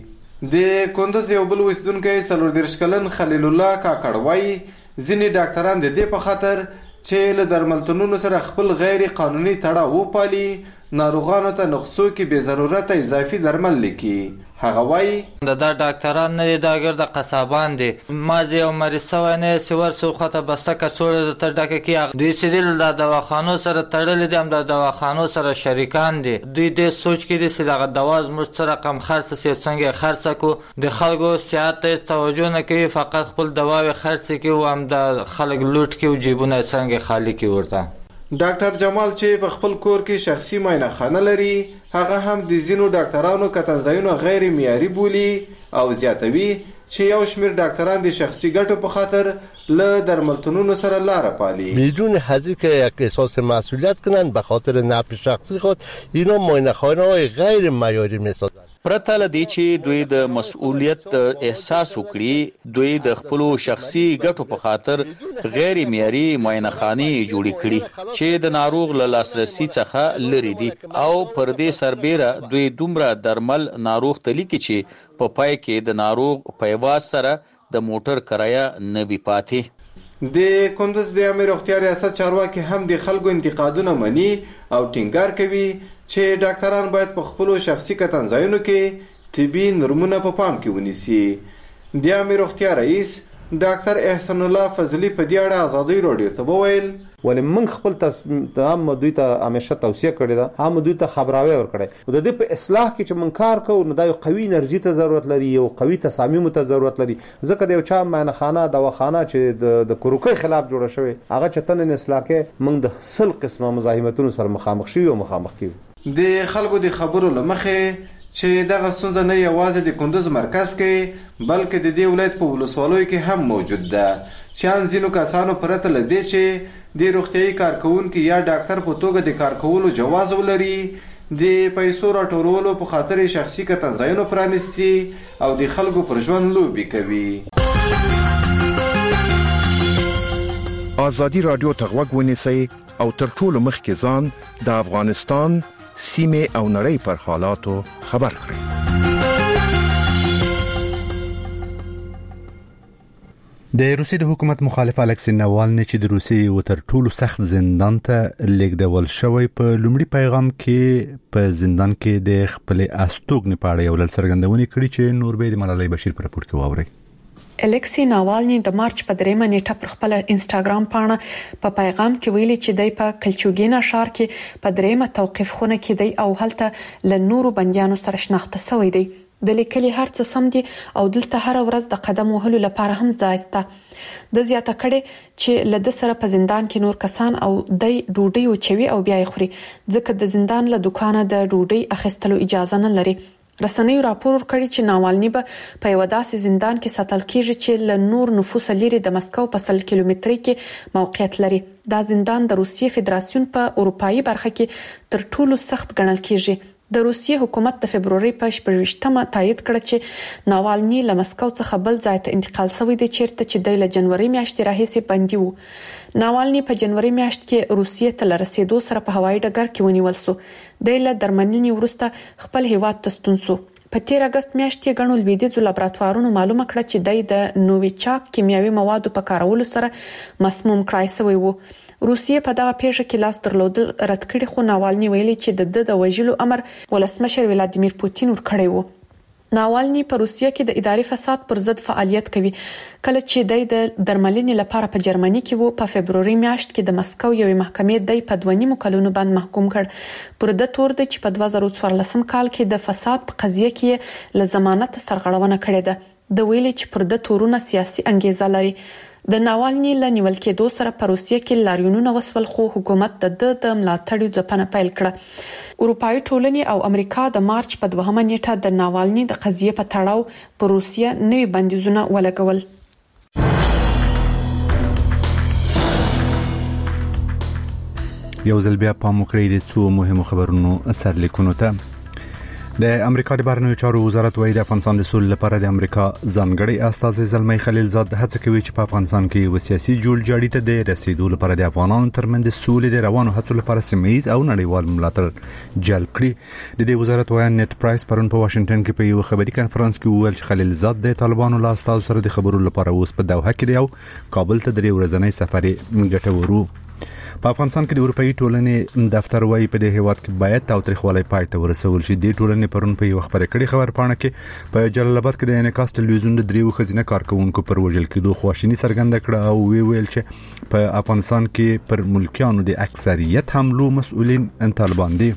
د کندوز یو بل اوسیدونکی څلور دېرش کلن خلیل الله کاکړ وایي ځینې ډاکټران د دې په خاطر چې له درملتونونو سره خپل غیر قانوني تړاو وپالي ناروغانو ته نقصو کې بې ضرورته اضافي درمل لیکي. هغه وایي د دا ډاکټران نه دي، دا ګرده قصابان دي. مازې یو مریض سوی نه چې ورسو خواته بسته کڅوړه درته ډکه کړي، دوی چې دي د دواخانو سره تړلي دي، هم د دواخانو سره شریکان دي. دوی دې سوچ کې دي چې دغه دوا زموږ څه رقم خرڅ سي، څنګه یې خرڅ کړو. د خلکو صحت ته توجه نه کوي، فقط خپل دواوې خرڅ کړي او هم د خلک لوټ کړي او جیبونه یې څنګه خالي کړي ورته. ډاکټر جمال چې په خپل کور کې شخصي معاینه خانه لري، هغه هم د ځینو ډاکټرانو کتنځایونه غیر معیاري بولي او زیاتوي چې یو شمیر ډاکټران د شخصي ګټو په خاطر له درملتونونو سره لاره پالي. بدون حذف که یک احساس مسئولیت کنن به خاطر نفع شخصی خود اینا معاینه خانه های غیر معیاری میسازن. پرته له دې چې دوی د مسؤلیت احساس وکړي، دوی د خپل شخصي ګټو په خاطر غیر معیاري معاینه خانې جوړې کړي چې د ناروغ له لاسرسي څخه لري دي او پر دې سربېره دوی دومره درمل ناروغ ته لیکي چې په پای کې د ناروغ پیواز سره د موټر کرایه نه وي پاتې. د کندوز د عامه روغتیا ریاست چارواکي هم د خلکو انتقادونه مني او ټینګار کوي چې ډاکټران باید په خپلو شخصي کتنځایونو کې طبي نورمونه په پام کې ونیسي. د عامه روغتیا رئیس ډاکټر احسان الله فضلي په دې اړه ازادي راډیو ته وویل ولې موږ خپل تصمیم دوی ته همیشه توصیه کړې ده، هم دوی ته خبراوی ورکړی د دې په اصلاح کې چې موږ کار کوو نو دا یو قوي انرژي ته ضرورت لري، یو قوي تصامیم ته ضرورت لري. ځکه د یو چا معاینه خانه دواخانه چې د د کروکۍ خلاف جوړه شوې هغه چې تن اصلاح کې موږ د سل قسمه مزاحمتونو سره مخامخ شوي او مخامخ کیو. د خلکو د خبرو لمخې چې دغه ستونزه نه یوازې د کندوز مرکز کې بلکې د دې ولایت په ولسوالیو کې هم موجود ده. چې ځینو کسانو پرته له دې چې د روغتیايي کارکوونکي یا ډاکټر په توګه د کار کولو جواز ولري، د پیسو راټولولو په خاطر شخصي کتنځایونو پرانیستي او د خلکو پر ژوند لوبې کوي. آزادي رادیو ته غوږ ونیسئ او تر ټولو مخکې ځان د افغانستان سیمه او نړۍ پر حالاتو خبر کړئ. د روسیې د حکومت مخالف الکسی ناوالني چې د روسیې و تر ټولو سخت زندان ته لیږدول شوی په لومړي پیغام کې په زندان کې د خپل استوګنې په اړه یو لړ څرګندونې کړې چې نور به د ملالۍ بشیر په راپور کې واوري. الکسی ناوالني د مارچ په دریمه نیټه پر خپل انسټاګرام پاڼه په پیغام کې ویلي چې د په کلچوګینا ښار کې په دریمه توقيف خونه کې دی او هلته ل نورو بنديانو سره شناخته شوی دی. د لیکلي هر څه سم دي او دلته هر ورځ د قدم وهلو لپاره هم ځایسته. د زیاته کړي چې لد سره په زندان کې نور کسان او د ډوډۍ او چوي او بیا خوري ځکه د زندان له دکانه د ډوډۍ اخیستلو اجازه نه لري. رسنیو راپور ورکړي چې ناوالني به په یو داسې زندان کې ساتل کیږي چې له نور نفوس لري د مسکو په سل کیلومتري کې موقعیت لري. دا زندان د روسیې فدراسیون په اروپאי برخه کې تر ټولو سخت ګڼل کیږي. د روسیې حکومت د فبرवरी په شپږمه تایید کړ چې ناوالني له مسکو څخه بل ځای ته انتقال شوی دی چیرته چې د جنوري میاشتې راهیسې بندي وو. ناوالني په جنوري میاشت کې روسیې ته لرسېدو سره په هوایي ډګر کې ونیول شو. د له درملنې وروسته خپل هیواد ته ستون شو. په تیر اگست میاشت کې غنول لویدیځو لابراتوارونو معلومه کړه چې د نوویچاک کیمیاوي موادو په کارولو سره مسموم کړای شوی وو. روسیې په دغه پیښه کې لاس درلودل رد کړي خو ناوالني ویلي چې د د وژلو امر ولسمشر ولادیمیر پوتین ورکړی وو. ناوالني په روسیې کې د اداري فساد پر ضد فعالیت کوي. کله چې د درملنې لپاره په جرمني کې وو په فبرवरी میاشت کې د مسکو یوې محکمې د په دوه نیمو کلونو باندې محکوم کړ. پر د تور د چې په دوه زره څوارلسم کال کې د فساد په قضیه کې ل ضمانت سرغړونه کړې ده. د ویلي چې پر د تورونه سیاسي انګیزه لري. د ناوالني ل نیول کېدو سره په روسیې کې لاریونونه وسول خو حکومت د د ملاتړ ځپنه پیل کړه. اروپאי ټولنې او امریکا د مارچ په دوهمه نیټه د ناوالني د قضیې په تړاو په روسیه نوې بندیزونه ولګول. یو ځل بیا پام وکړئ د څو مهمو خبرونو سرلیکونو ته. د امریکا د بهرنیو چارو وزارت وايي د افغانستان د سولې لپاره د امریکا ځانګړي استازي زلمي خلیلزاد هڅه کوي چې په افغانستان کې وسیاسي جوړجاړي ته د رسیدو لپاره د افغانانو ترمنځ د سولې د روانو هڅو لپاره سیمه‌ییز او نړیوال ملاتړ جلب کړي. د دې وزارت وايي نت پرایس پرون په واشنگټن کې په یو خبري کانفرنس کې وویل چې خلیلزاد د طالبانو له استازو سره د خبرو لپاره اوس په دوحه کې دی او کابل ته د ورځنی سفر ګټورو. په افغانستان کې د اروپאי ټولنې دفتر وايي په دې هیواد کې باید تاوتریخوالی پای ته ورسول شي. د ټولنې پرون په یو خبره کړي خبر پاڼه کې په جلال آباد کې د انعکاس ټلویزیون د دریو خزینه کارکونکو پر وژل کېدو خواشینی څرګنده کړه او وی ویل چې په افغانستان کې پر ملکیانو د اکثریت حملو مسؤلین طالبان دي.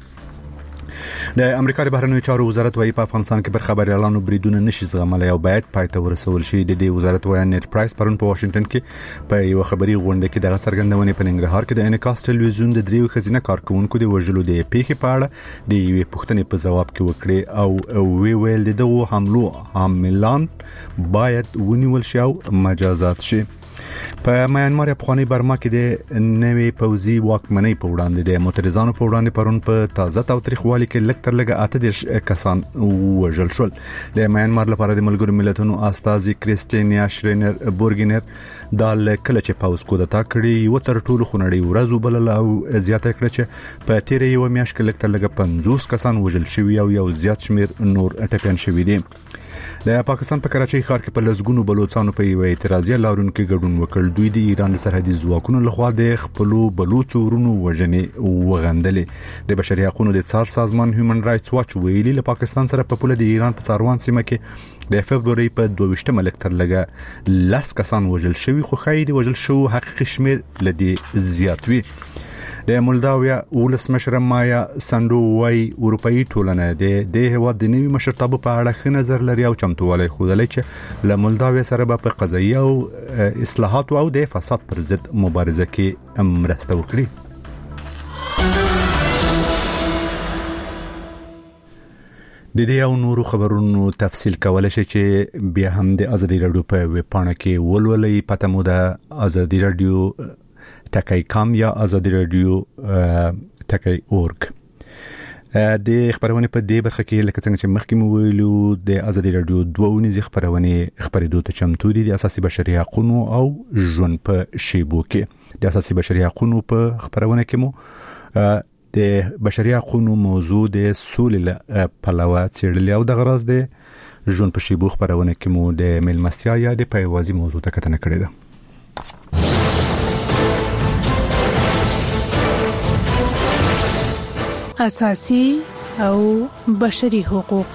د امریکا د بهرنیو چارو وزارت وايي په افغانستان کې پر خبريالانو بریدونه نشي زغملای او باید پای ته ورسول شي. د دې وزارت وايي نت پرایس پرون په واشنگټن کې په یو خبري غونډه کې دغه څرګندونه په ننګرهار کې د انعکاس ټلویزیون د دریو خزینه کارکونکو د وژلو د پیښې په اړه د یوې پوښتنې په جواب کې وکړي او وی ویل دغه حملو عاملان باید ونیول شي او مجازات شي. په میانمار افغاني برما کې د نوې پوځي واکمنۍ په وړاندې د معترضانو په وړاندې پرون په تازه تاوتریخوالي کې لږ تر لږه اته دېرش کسان وژل شول. د میانمار لپاره د ملګرو ملتونو استازي کریسټینیا شرینر بورګینر د کله چې پاوز کودتا کړی یو تر ټولو خنړی ورځ وبلل او زیاته کړ چې په تیر یو میاشت کې لږ تر لږه پنځوس کسان وژل شوي او یو زیات شمیر نور ټپيان شوي دي. د پاکستان په کراچۍ ښار کې په لسګونو بلوچستانو په یو اعتراضي لارونکو ګډون وکړ. دوی د ایران سرحدي ځواکونو لخوا د خپل بلوچ ورونو وژنې وغندلې. د بشري حقوقو د څار سازمان هیومن رائټس واچ ویلي له پاکستان سره په پوله د ایران په ساروان سیمه کې د فبرवरी په دوه ویشتمه لک تر لګه لاس کسان وژل شوي خو خای دی وژل شو حقیقي شمیر لدی زیات وي. د مولداویا ولسمشر مایا ساندو وايي اروپאי ټولنه د د هیواد د نوي مشرتابه په اړه ښه نظر لري او چمتووالی ښودلی چې له مولداویا سره په قضایي او اصلاحات او د فساد پر ضد مبارزه کې مرسته وکړي. د دې او نورو خبرونو تفصیل کولای شي چې بیا هم د ازادي رادیو په ویب پاڼه کې ولولئ. پته مو د ازادي رادیو ټکی کام یا ازادي رادیو ټکی اورګ. د خبرونه په دې برخه کې لکه څنګه چې مخکې مو ویلو د ازادي رادیو دوه ونیزي خبرونه خبرېدو ته چمتو دي. د اساسي بشري حقوقو او ژوند په شیبو کې د اساسي بشري حقوقو په خبرونه کې مو د بشري حقوقو موضوع د سولې په لوا څېړل او د غرض د ژوند په شیبو خبرونه کې مو د ملمستیا یا د پیوازي موضوع ته کتنه کړې ده. اساسي او بشري حقوق.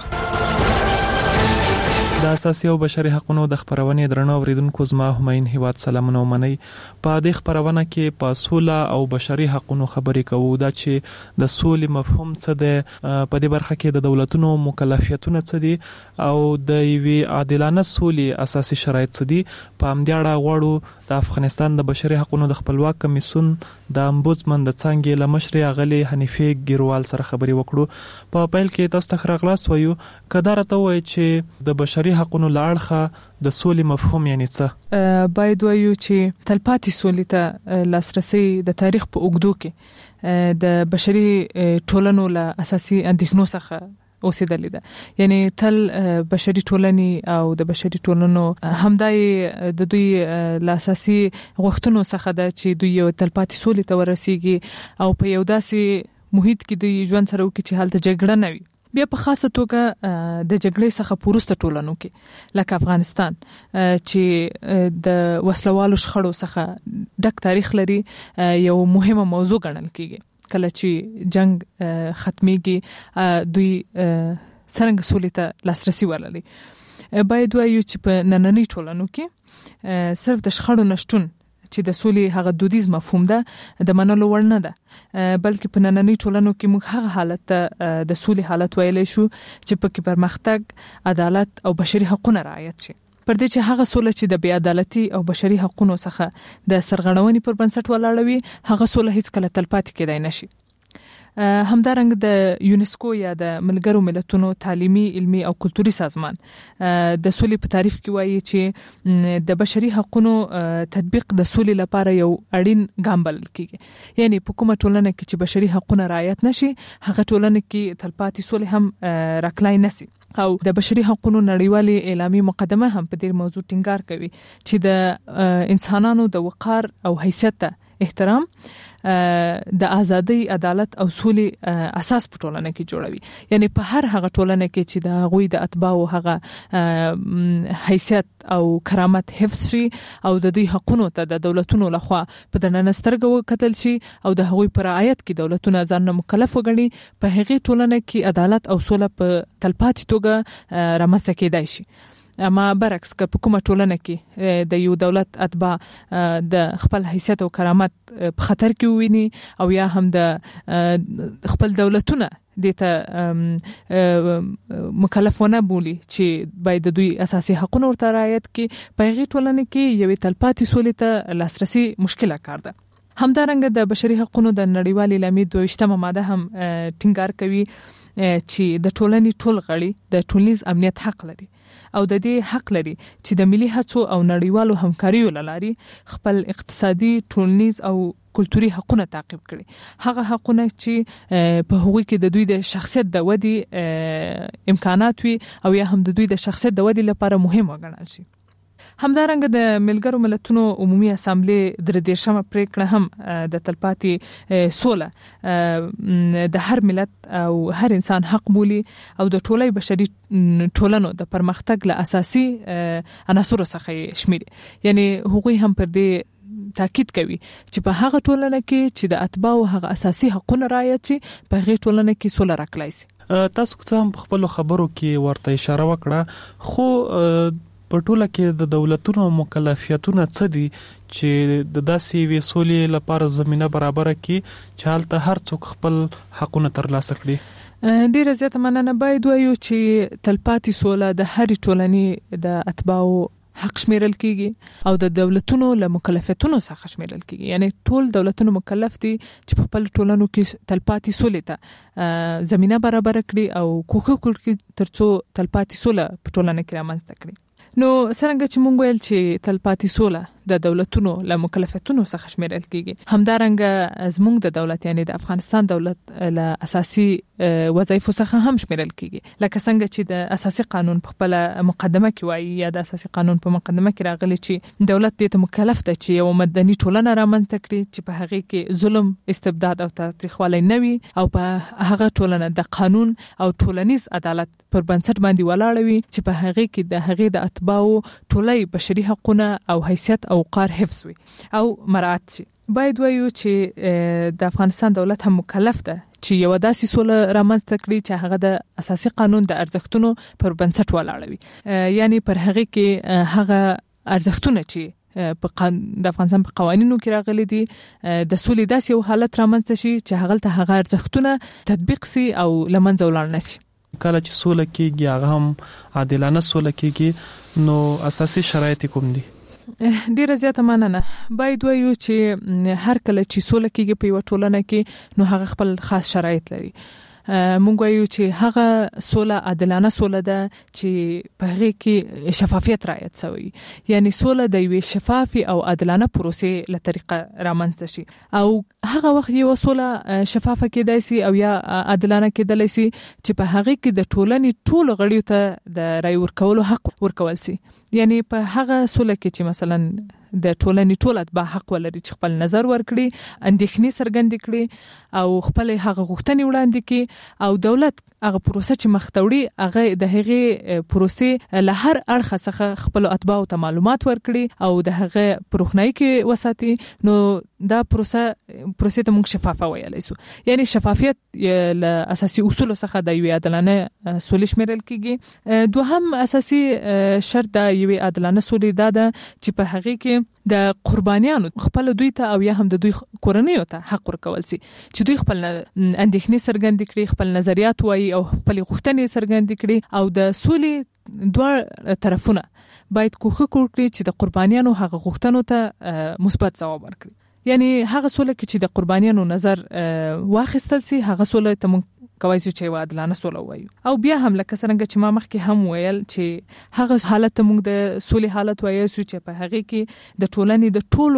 د اساسي او بشري حقوقو د خبرونې درنو اوریدونکو زما هماین هیواد سلامونه ومني. په دې خبرونه کې په سوله او بشري حقوقو خبرې کوو دا چې د سولې مفهوم څه دی، په دې برخه کې د دولتونو مکلفیتونه څه دي او د یوې عادلانه سولې اساسي شرایط څه دي. په همدې اړه غواړو د افغانستان د بشري حقوقو د خپلواک کمیسیون د امبودسمن د څنګه له مشر اغلی حنیفه ګیروال سره خبري وکړو. په پیل کې تاسو ته خراغلاس وایو کدار ته وایي چې د بشري حقوقو لاړخه د سولې مفهوم یعنی څه باید وایو چې تلپاتې سولې ته لاسرسي د تاریخ په اوږدو کې د بشري ټولنو له اساسي اندېښنو څخه اوسېدلې ده. یعنی تل بشري ټولنې او د بشري ټولنو همدای د دوی له اساسي غوښتنو څخه ده چې دوی یو تلپاتې سولې ته ورسیږي او په یو داسې محیط کې دوی ژوند سره وکړي چې هلته جګړه نه وي. بیا په خاصه توګه د جګړې څخه پورسته ټولنو کې لکه افغانستان چې د وسلوالو شخړو څخه ډک تاریخ لري یو مهمه موضوع ګڼل کیږي. کله چې جنگ ختميږي دوی څنګه سولې ته لاسرسي ولري. باید وایو چې په نننۍ ټولنو کې صرف د شخړو نشټون چې د سولې هغه دودیز مفهوم ده د منلو وړ نه ده، بلکې په نننۍ ټولنو کې موږ هغه حالت ته د سولې حالت ویلی شو چې پکې پرمختګ، عدالت او بشري حقوقونه رعایت شي. پر دې چې هغه سوله چې د بې عدالتي او بشري حقوقو څخه د سرغړونې پر بنسټ ولاړ وي هغه سوله هیڅ کله تلپاتې کېدای نشي. همدارنګ د یونسکو یا د ملګرو ملتونو تعلیمي، علمي او کلتوري سازمان د سولې په تعریف کې وایي چې د بشري حقوقو تطبیق د سولې لپاره یو اړین ګام بلل کیږي. یعنی په کومه ټولنه کې چې بشري حقوق رعایت نشي هغه ټولنه کې تلپاتې سولې هم راکلای نشي. او د بشري حقوقو نړیوالې اعلامیې مقدمه هم په دې موضوع ټینګار کوي چې د انسانانو د وقار او حیثیت ته احترام د ازادي، عدالت او سولې اساس په ټولنه کې جوړوي. یعنی په هر هغه ټولنه کې چې د هغوی د اتباعو هغه حیثیت او کرامت حفظ شي او د دوی حقوقو ته د دولتونو لخوا په دننه سترګو وکتل شي او د هغوی پر رعایت کې دولتونه ځان مکلف وګڼي، په هغه ټولنه کې عدالت او سوله په تلپاتې توګه رامنځته کېدای شي. اما برعکس که په کومه ټولنه کې د یو دولت اتباع د خپل حیثیت او کرامت په خطر کې ویني او یا هم د خپل دولتونه دته مکلفونه بولی چې باید د دوی اساسي حقوقو ورته رعایت کړي، په هغه ټولنه کې یو تلپاتې سولې ته لاسرسي مشکله کار ده. همدارنګه د بشري حقوقو د نړیوالې اعلامیې دوه ویشتمه ماده هم ټینګار کوي چې د ټولنې ټول غړي د ټولنیز امنیت حق لري او د دې حق لري چې د ملي هڅو او نړیوالو همکاریو لاري خپل اقتصادي، ټولنیز او کلتوري حقوقونه تعقیب کړي. هغه حقوقونه چې په هغوی کې د دوی د شخصیت د ودی امکانات وي او یا هم د دوی د شخصیت د ودی لپاره مهم وګڼل شي. همدارنګه د ملګرو ملتونو عمومي اسامبلې د دیرشمه پریکړه هم د تلپاتې سوله د هر ملت او هر انسان حق بولي او د ټولي بشري ټولنو د پرمختګ له اساسي عناصرو څخه شمیري. یعنی هغوی هم پر دې تاکید کوي چې په هغه ټولنه کې چې د اتباعو هغه اساسي حقوقونه رعایت شي په هغه ټولنه کې سوله راکلای شي. تاسو څنګه په خپل خبرو کې ورته اشاره وکړه، خو په ټوله کې د دولتونو مکلفیتونه څه دي چې د داسې وی سولې لپاره زمينه برابر کړي چې حالت هر څوک خپل حقونه ترلاسه کړي؟ ډیره زیاته مننه. باید وایو چې تلپاتې سوله د هر ټولنې د اتباعو حق شمیرل کیږي او د دولتونو له مکلفیتونو څخه شمیرل کیږي. یعنی ټول دولتونو مکلف دي چې په خپل ټولنو کې تلپاتې سولې ته زمينه برابر کړي او کوښښ وکړي ترڅو تلپاتې سوله په ټولنه کې رامنځته کړي. نو څنګه چې مونږ ویل چې تلپاتې سوله د دولتونو له مکلفیتونو څخه شمیرل کیږي، همدارنګه زموږ د دولت یعنی د افغانستان دولت له اساسي وظایفو څخه هم شمیرل کیږي. لکه څنګه چې د اساسي قانون په خپل مقدمه کې وایي یا د اساسي قانون په مقدمه کې راغلي چې دولت دې ته مکلف دی چې یو مدني ټولنه رامنځته کړي چې په هغه کې ظلم، استبداد او تاریخوالي نه وي او په هغه ټولنه د قانون او ټولنیز عدالت پر بنسټ باندې ولاړ وي چې په هغه کې د هغه د اتباعو ټولي بشري حقوقونه او حیثیت او وقار حفظ وي او مراعات شي. باید وایو چې د افغانستان دولت هم مکلف ده چې یو داسې سوله رامنځته کړي چې هغه د اساسي قانون د ارزښتونو پر بنسټ ولاړ وي. یعنی پر هغه کې هغه ارزښتونه چې په د افغانستان په قوانینو کې راغلي دي د سولې داسې یو حالت رامنځته شي چې هغه ته هغه ارزښتونه تطبیق سي او لمنځه ولاړ نشي. کله چې سوله کېږي هغه هم عادلانه سوله کېږي، نو اساسي شرایط کوم دي؟ ډیره زیاته مننه. باید وایو چې هر کله چې سوله کېږي په یو ټولنه کې نو هغه خپل خاص شرایط لري. مونږ وایو چې هغه سوله عادلانه سوله ده چې په هغه کې شفافیت رعایت شوی، یعنی سوله د یوې شفافي او عادلانه پروسې له طریقه رامنځته شي او هغه وخت یو سوله شفافه کېدای شي او یا عادلانه کېدلی شي چې په هغه کې د ټولنې ټول غړیو ته د رای ورکولو حق ورکول شي. یعنی په هغه سوله کې چې مثلا د ټولنې ټول اتباع حق ولري چې خپل نظر ورکړي، اندېښنې څرګندې کړي او خپل هغه غوښتنې وړاندې کړي او دولت هغه پروسه چې مخ ته وړي هغه د هغې پروسې له هر اړخه څخه خپل اتباعو ته معلومات ورکړي او د هغه په روښنایي کې وساتي. نو دا پروسه پروسې ته موږ شفافه ویلی شو. یعنی شفافیت له اساسي اصولو څخه د یوې عادلانه سولې شمیرل کېږي. دوهم اساسي شرط د یوې عادلانه سولې دا ده چې په هغې کې د قربانیانو خپل دوی ته او یا هم د دوی کورنیو ته حق ورکول شي چې دوی خپل اندېښنې څرګندې کړي، خپل نظریات وایي او خپل غوښتنې څرګندې کړي او د سولې دوه طرفونه باید کوښښ وکړي چې د قربانیانو هغه غوښتنو ته مثبت ځواب ورکړي. یعنی هغه سوله کې چې د قربانیانو نظر واخیستل شي هغه سوله ته موږ کوي چې یو عادلانه سوله وایو. او بیا هم لکه څنګه چې ما مخکې هم ویل چې هغه حالت ته موږ د سولې حالت وایو چې په هغه کې د ټولنې د ټولو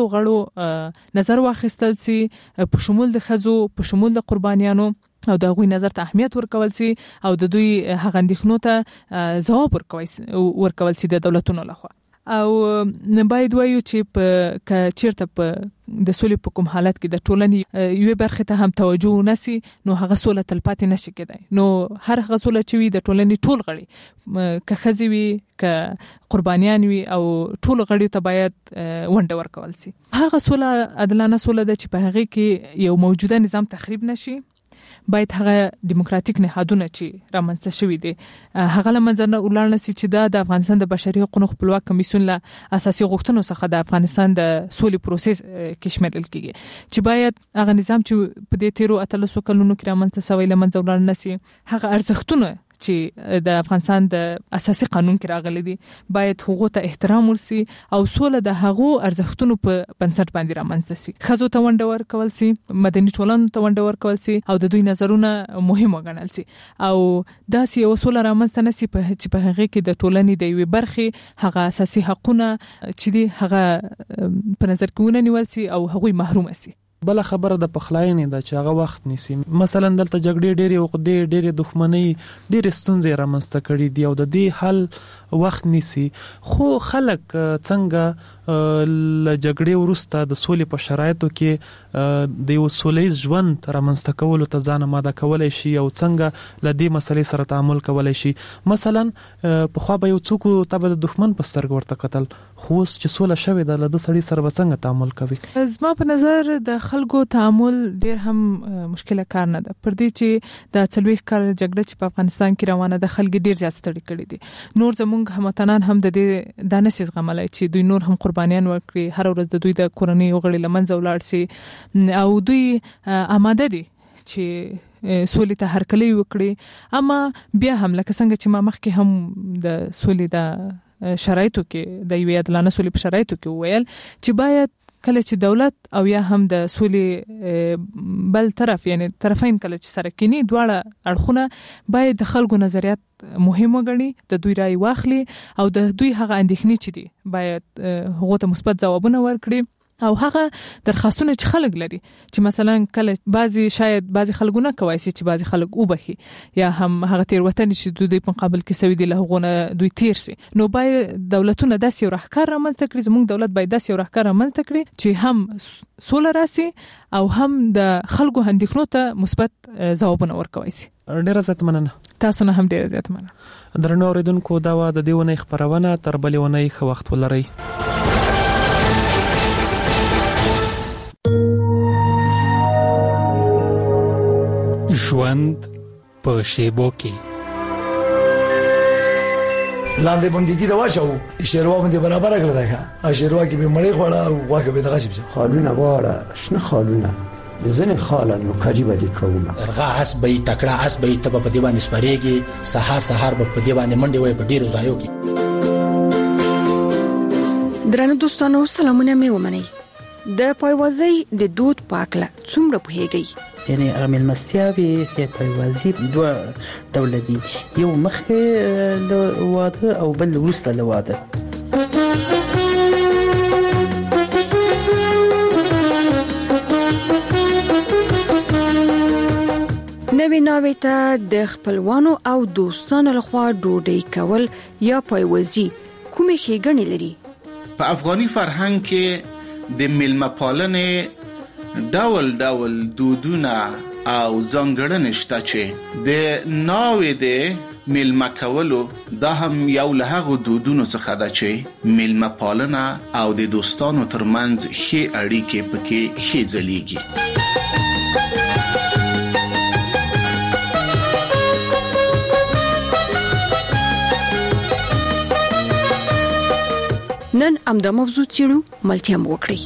غړو نظر واخیستل شي په شمول د ښځو، په شمول د قربانیانو او د هغوی نظر ته اهمیت ورکول شي او د دوی هغه اندېښنو ته ځواب ورکول شي د دولتونو لخوا. او باید وایو چې په چیرته په د سولې په کوم حالت کې د ټولنې یوې برخې ته هم توجه نشي نو هغه سوله تلپاتې نشي کېدای. نو هر هغه سوله چې وي د ټولنې ټول غړي که ښځې وي که قربانیان وي او ټول غړیو ته باید ونډه ورکول شي. هغه سوله عادلانه سوله ده چې په هغې کې یو موجوده نظام تخریب نشي. باید هغه دیموکراتیک نهادونه چې رامنځته شوي دي هغه له منځه نه ولاړ نه شي چې دا د افغانستان د بشري حقوقو خپلواک کمیسیون له اساسي غوښتنو څخه د افغانستان د سولې پروسس کې شمیرل کېږي چې باید هغه نظام چې په دې تیرو اتلسو کلونو کې رامنځته شوی له منځه ولاړ نه شي. هغه ارزښتونه چې د افغانستان د اساسي قانون کې راغلي دي باید هغو ته احترام ورسي او سوله د هغو ارزښتونو په بنسټ باندې رامنځته شي. ښځو ته ونډه ورکول شي، مدني ټولنو ته ونډه ورکول شي او د دوی نظرونه مهم وګڼل شي او داسې یو سوله رامنځته نه شي چې په هغې کې د ټولنې د یوې برخې هغه اساسي حقونه چې دي هغه په نظر کې ونه نیول شي او هغوی محرومه شي. بل خبره د پخلاینې د چې هغه وخت نیسي. مثلا دلته جګړې ډېرې عقدې ډېرې دښمنۍ ډېرې ستونزې رامنځته کړي دي او د دې حل وخت نیسي. خو خلک څنګه له جګړې وروسته د سولې په شرایطو کې د یو سولیز ژوند رامنځته کولو ته ځان آماده کولی شي او څنګه له دې مسلې سره تعامل کولی شي. مثلا پخوا به یو څوک ته به د دښمن په سترګه ورته کتل، خو اوس چې سوله شوې ده له ده سړي سره به څنګه تعامل کوي؟ زما په نظر د خلکو تعامل ډیر هم مشکله کار نه ده. پر دې چې د څلوېښت کال جګړه چې په افغانستان کې روانه ده خلک ډیر زیات ستړي کړي دي. نور زموږ هموطنان هم د دې دا نشي زغملی چې دوی نور هم قربانیان ورکړي، هر ورځ د دوی د کورنۍ غړي له منځه ولاړ شي او دوی آماده دي چې سولې ته هرکلی وکړي. اما بیا هم لکه څنګه چې ما مخکې هم د سولې د شرایطو کې د یوې عادلانه سولې په شرایطو کې وویل چې باید کله چې دولت او یا هم د سولې بل طرف یعنی طرفین کله چې سره کینی دواړه اړخونه باید د خلکو نظریات مهم وګڼي، د دوی رائے واخلي او د دوی هغه اندېښنې چې دي باید هغه ته مثبت ځوابونه ورکړي او هغه درخواستونه چې خلک لري چې مثلا کله بعضی شاید بعضی خلکونه کوي چې بعضی خلک وبخي یا هم هغه تیروتنې چې دوی په مقابل کې سوي دي له هغونه دوی تیر سي. نو باید دولتونه داسې یو راهکار رامنځته کړي، زموږ دولت باید داسې یو راهکار رامنځته کړي چې هم سوله راسي او هم د خلکو اندېښنو ته مثبت ځوابونه ورکوي سي. ډیره زیات مننه. تاسو نه هم ډیره زیات مننه. درنو اوریدونکو دا و د دې ونې خبرونه، تر بلې ونې ښه وخت ولرئ. ژوند په شیبو کې لاندې بندګي دا واښو شیروا باندې برابر کړل دا شیروا کې به مړې خوړه او واکه به دغه شي خالونه واړه شنه خالونه زنه خالن نو کاجی باندې کومه ارغه اس به تکړه اس به تب په دی باندې سپریږي سحر سحر په دی باندې منډي وای په ډیرو ځایو کې درنو دوستانو سلامونه مې ومنئ. د پایوازۍ د دود پاکله څومره پوهیږئ؟ یعنی عامل مستیاوي د پایوازي دوه ډول دي، یو مخکې له واده او بل وروسته له واده. نوې ناوې ته د خپلوانو او دوستانو لخوا ډوډۍ کول یا پایوازي کومې ښېګڼې لري؟ په افغاني فرهنګ کې د میلمه پالنې ډول ډول دودونه او ځانګړنې شته چې د ناوې د میلمه کولو دا هم یو له هغو دودونو څخه ده چې میلمه پالنه او د دوستانو ترمنځ ښې اړیکې پکې ښې ځلېږي. نن امدا موضوع چیرو ملتیا مو وکړي.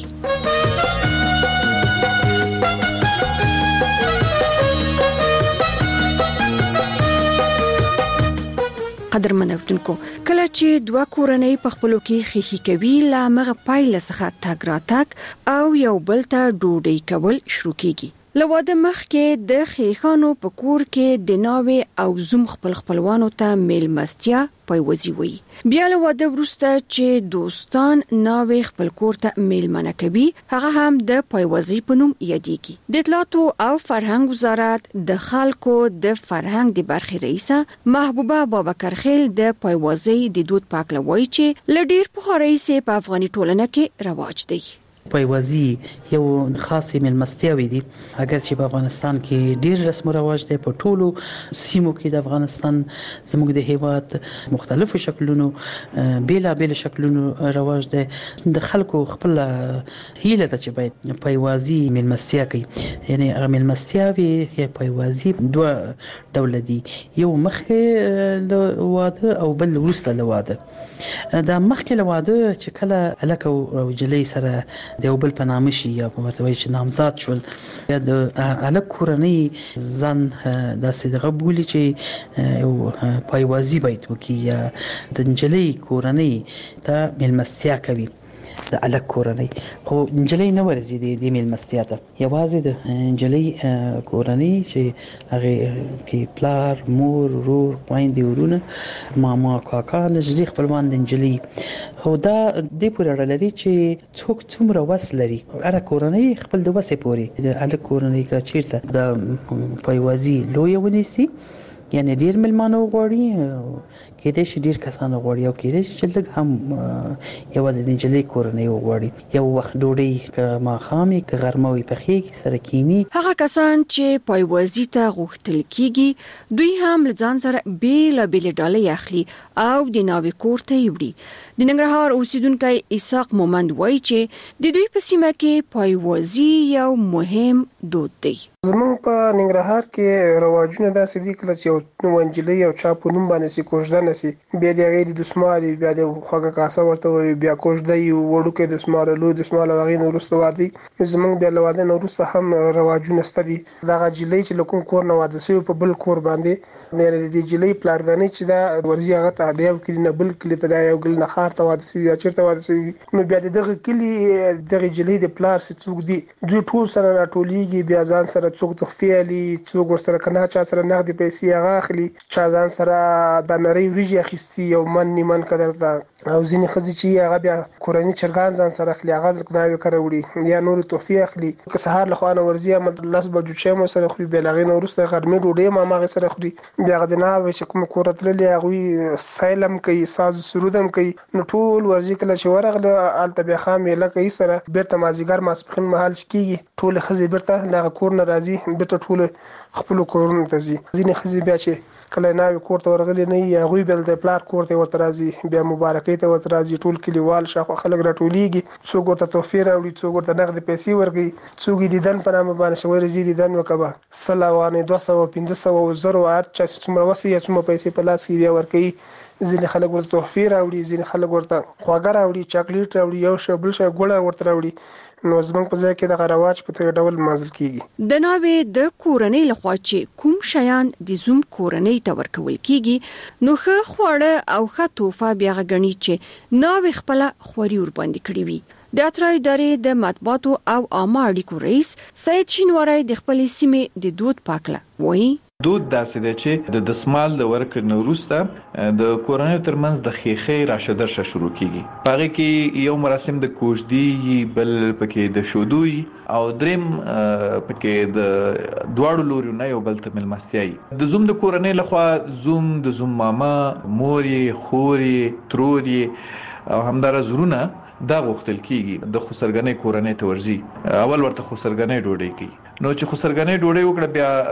قدرمن اوردونکو، کله چې دوه کورنۍ په خپلو کې خېخي کوي لا مغه پایله څخه تاګ راتاګ او یو بل ته ډوډۍ کول شروع کیږي. لواده مخ کې د خېخانو په کور کې د ناوې او زوم خپل خپلوانو ته میلمستیا پایوازي وي. بیا لواده وروسته چې دوستان ناوې خپل کور ته میلمنه کوي هغه هم د پایوازي په نوم یادېږي. د اطلاعاتو او فرهنګ وزارت د خلکو د فرهنګ د برخې رئیسه محبوبه بابکرخیل د پایوازي د دود پاکله وایي چې لډیر پخوانی سي په افغاني ټولنه کې رواج دی. پایوازي یو خاصه ملمستیاوي دي، اگر چې په افغانستان کې ډیر رسم او رواج دی. په ټولو سیمو کې د افغانستان زموږ د هیواد مختلفو شکلونو بیلا بیل شکلونو رواج دی. د خلکو خپل هیله ده چې باید پایوازي ملمستیا کوي. یعنی هغه ملمستیاوي یا پایوازي دوه ډول دي، یو مخکې له واده او بل وروسته له واده. دا مخکې له واده چې کله الک او جلۍ سره د یو بل په نامه شي یا په متوي چې نامزاد شول یا د الک کورنۍ ځان داسې دغه بولي چې یو پایوازي باید وکړي یا د نجلۍ کورنۍ ته میلمستیا کوي. د الک کورنۍ خو نجلۍ نه ورزي د میلمستیا ته، یوازې د نجلۍ کورنۍ چې هغه کې پلار، مور، ورور، خویندې، ورونه، ماما، کاکا، نږدې خپلوان د نجلۍ. خو دا د پوره اړه لري چې څوک څومره وس لري. هر کورنۍ خپل د وسې پوري. د الک کورنۍ کا چیرته د پایوازي لوی ونیسي، یعنی ډیر ملمانو غوړي، کېدې شي ډیر کسانو غوړي او کېدې شي چې لږ هم یوازې د نجلۍ کورنۍ غوړي. یو وخت ډوډۍ که ماښامي که غرمه وي پخېږي سره کینی. هغه کسان چې پایوازي ته غوښتل کیږي دوی هم لځان سره بیل بیل ډالۍ اخلي او د ناوې کور ته یوړي. د ننګرهار اوسیدونکو اسحاق مومند وایي چې د دوی په سیمه کې پایوازي یو مهم دود دی. زمونږ په ننګرهار کې رواجونه داسې دي، کله چې یو نوانجلۍ او چا په نوم باندې سي کوژده نسی، بیا د هغې د دسمالي بیا د خوږه کاسه ورته وایي، بیا کوژده یې وړوکی دسمال، لوی دسمال، او هغې نه وروسته واده. زمونږ بیا له واده نه وروسته هم رواجونه شته دي. دغه جلۍ چې له کوم کور نه واده سوي په بل کور باندې، یعنې د دې جلۍ پلارګانۍ چې دا ورځي هغه ته د یو کلي نه بل کلي ته، دا یو کلي نه ښار ته واده سوي یا چېرته واده سوي، نو بیا د دغه کلي دغې جلۍ د پلار چې څوک دي دوی ټول سره راټولېږي، بیا ځان سره څوک تحفې علي، څوک ورسره کنه چا سره نغدې پیسې هغه اخلي، چا ځان سره د نرۍ وریجې اخیستي یو من نیمن قدر ته، او ځینې ښځې چې هغه بیا کورني چرګان ځان سره اخلي، هغه ناوې کره وړي یا نورې تحفې اخلي. که سهار له خوا نه ورځي هملته لس بجو چای مو سره خوري، بیا له هغې نه وروسته غرمې ډوډۍ هم هماغې سره خوري. بیا هغه د ناوې چې کوم کور ته تللي هغوی سیل هم کوي، ساز و سرود هم کوي. نو ټول ورځي کله چې ورغله هلته بیا ښه میله کوي سره، بېرته مازدیګر ماسپښین مهال چې کېږي ټولې ښځې بېرته له هغه کور نه راځي، بېرته ټولې خپلو کورونو ته ځي. ځینې ښځې بیا چې کله ناوې کور ته ورغلي نه وي هغوی بیا د پلار کور ته ورته راځي، بیا مبارکۍ ته ورته راځي. ټول کلیوال شاوخوا خلک راټولېږي، څوک ورته تحفې راوړي، څوک ورته نغدې پیسې ورکوي، څوک یې دیدن په نامه باندې چې ورځي دیدن وکړه، سل افغانۍ، دوه سوه، پنځه سوه، زرو، هر چا چې څومره وس یا څومره پیسې په لاس کې بیا ورکوي. ځینې خلک ورته تحفې راوړي، ځینې خلک ورته خواږه راوړي، چاکلیټ راوړي، یو شی بل شی ګوړه ورته راوړي. نو زموږ په ځای کې دغه رواج په دغه ډول مازل کیږي. د ناوې د کورنۍ لخوا چې کوم کوم شیان د زوم کورنۍ ته ورکول کیږي نو ښه خواړه او ښه توفه بیا غني چې ناوې خپل خوري ور باندې کړی وي. د اترای ادارې د مطبوعاتو او عامه اړیکو رئیس سید شینواری د خپل سیمې د دود پاکله وایي دود داسې دی چې د دسمال د ورکړنې وروسته د کورنۍ ترمنځ د خیخې راشدرشه شروع کیږي. هغه کې یو مراسم د کوژدي، بل پکې د شودوي او دریم پکې د دواړو لوري نه یو بل ته ملمستیاي. د زوم د کورنۍ لخوا زوم د زوم ماما، موري، خوري، تروري او همدار زرونه دا غوښتل کیږي د خسرګنۍ کورنۍ ته ورځي. اول ورته خسرګنۍ ډوډۍ کوي. نو چې خسرګنۍ ډوډۍ وکړه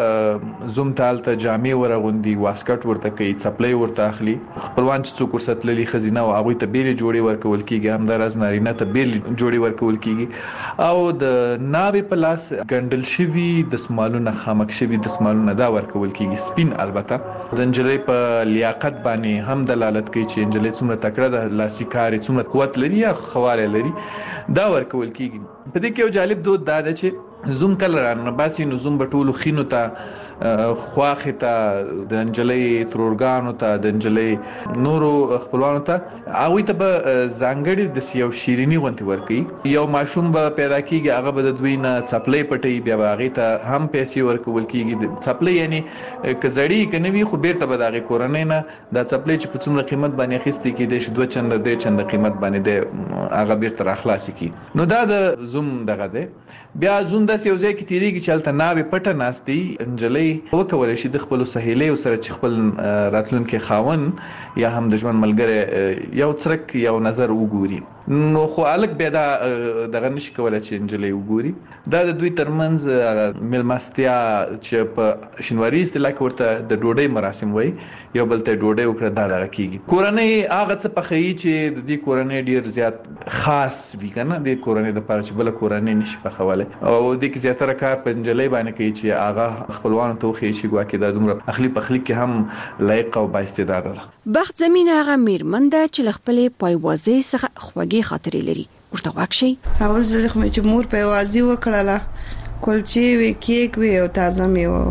بیا زوم تال ته جامې ورغوندي، واسکټ ورته کوي، چپلې ورته اخلي. خپلوان چې څوک ورساتللي خزینه او هغه ته بیل جوړي ورکول کیږي، همدارز نارینه ته بیل جوړي ورکول کیږي او د ناوې په لاس ګندل شوی د سمالونه خامک شوی د سمالونه دا ورکول کیږي. سپین البته د انجلۍ په لیاقت باندې هم دلالت کوي چې انجلۍ څومره تکړه ده، لاسي کار څومره قوت لري یا خواله لري، دا ورکول کیږي. په دې کې یو جالب دود دا ده چې زوم کله رانه باسي نو زوم بټولو خینو ته خواخه ته د انجلۍ ترورګانو ته د انجلۍ نورو خپلوانو ته هغه ته به ځانګړي د سیو شیرینی غونتی ورکي. یو ماشوم به پیدا کیږي، هغه به د دوی نه چپلې پټي، بیا هغه ته هم پیسې ورکول کیږي. د چپلې یعنی کزړی کني خو بیرته به دغه کورنۍ نه د چپلې چې په څومره قیمت باندې اخیستي کیږي چې دوه چنده د چنده قیمت باندې د هغه بیرته راخلاصي کی. نو دا د زوم دغه ده. بیا زوم د یو ځای کې تیریږي چې الته ناوې پټه ناستي انجلۍ وکولای شي د خپل سهیلې سره چې خپل راتلونکي خاون یا هم د ژوند ملګری یو څرک یو نظر وګوري. نو خو الک بیا دا دغه نشي کولای چې انجلۍ وګوري. دا د دوی ترمنځ ملمستیا چې په شینواری اصطلاح کې ورته د ډوډۍ مراسم وایي، یو بل ته ډوډۍ وکړه دا دغه کیږي. کورنۍ هغه څه پخوي چې د دې کورنۍ ډیر زیات خاص وي کنه، د کورنۍ د لپاره چې بل کورنۍ نشي پخوله او د کې زیاتره کار په انجلۍ باندې کوي چې هغه خپلوانو ته خو شي ګواکې دا دومره اخلي پخلي کې هم لایق او با استعداد ده. بخت زمين هغه میرمن ده چې خپلې پایوازي څخه خوږی خاطرې لري. ورته واکشي اول ځل خو چې مور پایوازي وکړله، کلچې وی، کیک وی او تازه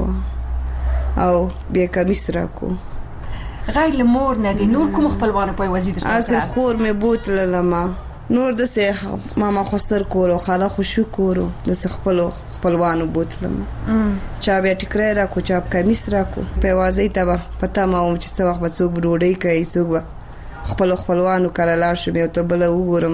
میوه او بیا کمیس راکو. غیر له مور نه دي نور کوم خپلوان پایوازي درته کړه؟ اصل خور مې بوتله ما نور د سه ماما خوستر کورو، خاله خوشو کورو، د خپل خپلوانو بوتلم. چا بیا ټکرای را کو، چا کمیس را کو. پایوازي ته پتا ما او چې څو وخت به څوک ډوډۍ کوي، څوک خپل خپلوانو کله لاړ شم یو ته بل وګورم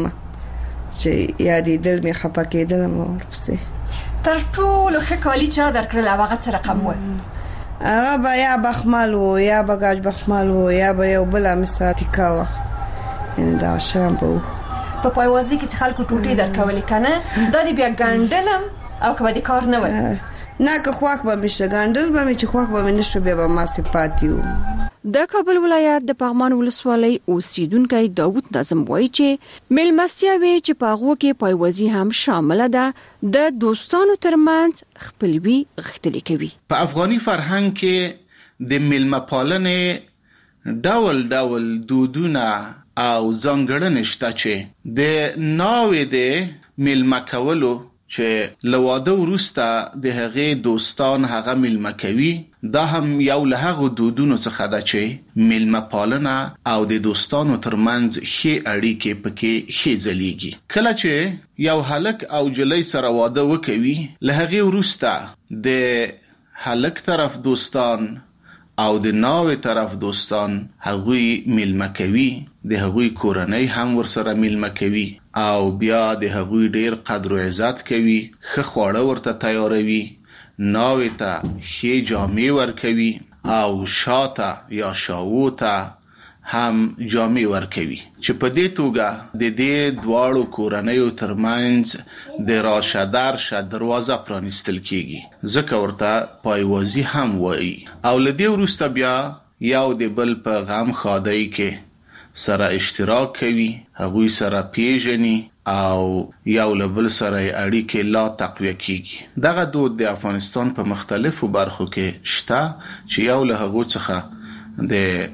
چې یادې دل می خپه کېدل مو ورپسې. تر ټولو ښه کالی چا درکړل هغه څه رقم و؟ هغه به یا بخمل و یا بګاج بخمل و یا به یو بل مساتی کاوه. ان دا شام به په پایوازي کې چې خلکو ټوټې درکولې کنه دا دی بیا ګاندلم او کبه د کار نه و نه که خواخ به مشه ګاندل به می چې خواخ به نشو بیا به ما سپاتیو. د کابل ولایت د پغمان ولسوالۍ اوسیدونکو داوود نظم وایي چې ملمستیاوي چې پاغو کې پایوازي هم شامل ده د دوستانو ترمنځ خپلوي غښتلي کوي. په افغاني فرهنګ کې د ملمه پالنې ډول ډول دودونه او ځانګړنې شته چې د ناوې د ملمه کولو چې لواده وروسته د هغې دوستان هغه ملمه کوي. دا هم یو له هغو دودونو څخه ده چې ملمه پالنه او د دوستانو ترمنځ ښې اړیکې پکې ښې ځلیږي. کله چې یو هلک او جلۍ سره واده وکوي، له هغې وروسته د هلک طرف دوستان او د ناوې طرف دوستان هغوی ملمه کوي، د هغوی کورنۍ هم ورسره ملمه کوي او بیا د هغوی ډیر قدر او عزت کوي، ښه خواړه ورته تیاروي، ناوې ته ښې جامې ورکوي او شاته یا شاوو ته هم جامې ورکوي چې په دې توګه د دې دواړو کورنیو ترمنځ د راشه درشه دروازه پرانیستل کیږي، ځکه ورته پایوازي هم وایي. او له دې وروسته بیا یو د بل په غم ښادۍ کې سره اشتراک کوي، هغوی سره پیژني او یو له بل سره اړیکې لا تقویه کیږي. دغه دود د افغانستان په مختلفو برخو کې شته چې یو له هغو څخه د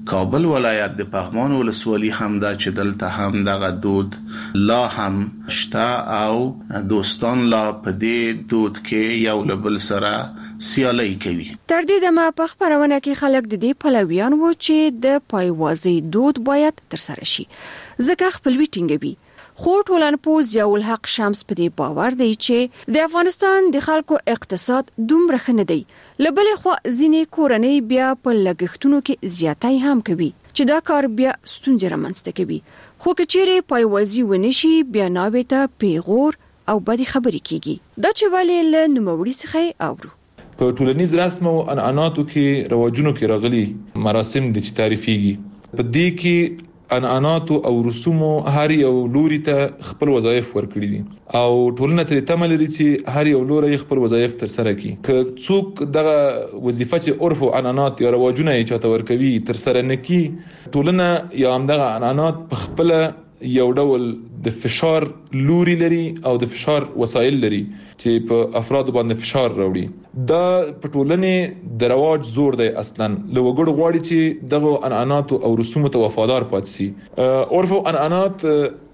کابل ولایت د پغمان ولسوالي هم دا چې دلته هم دغه دود لا هم شته او دوستان لا په دې دود کې یو له بل سره سیالي کوي. تر دې دمه په خبرونه کې خلک د دې پلویان وو چې د پایوازي دود باید ترسره شي ځکه خپلوي ټینګوي. خو ټولنپوه ضیاء الحق شمس په دې باور دی چې د افغانستان د خلکو اقتصاد دومره ښه نه دی. له بلې خوا ځینې کورنۍ بیا په لګښتونو کې زیاتای هم کوي چې دا کار بیا ستونزې رامنځته کوي. خو که چیرې پایوازي ونه شي بیا ناوې ته پیغور او بدې خبرې کیږي. دا چې ولې له نوموړي څخه اورو. په ټولنیز رسم او عنعناتو کې رواجونو کې راغلي مراسم د چې تعریفيږي په دې کې عنعنات او رسومو هر یو لوري ته خپل وظایف ورکړي دي او ټولنه ترې تمه لري چې هر یو لوري خپل وظایف تر سره کړي. که څوک دغه وظیفه چې عرف او عنعنات یا رواجونه یې چاته ورکوي تر سره نه کړي ټولنه یا هم دغه عنعنات په خپل یو ډول د فشار لوري لري او د فشار وسایل لري چې په افراد باندې فشار راوړي. دا په ټولنې د رواج زور دی اصلا له وګړو غواړي چې دغه عنعنات او رسوم ته وفادار پاتې شي. عرف او عنعنات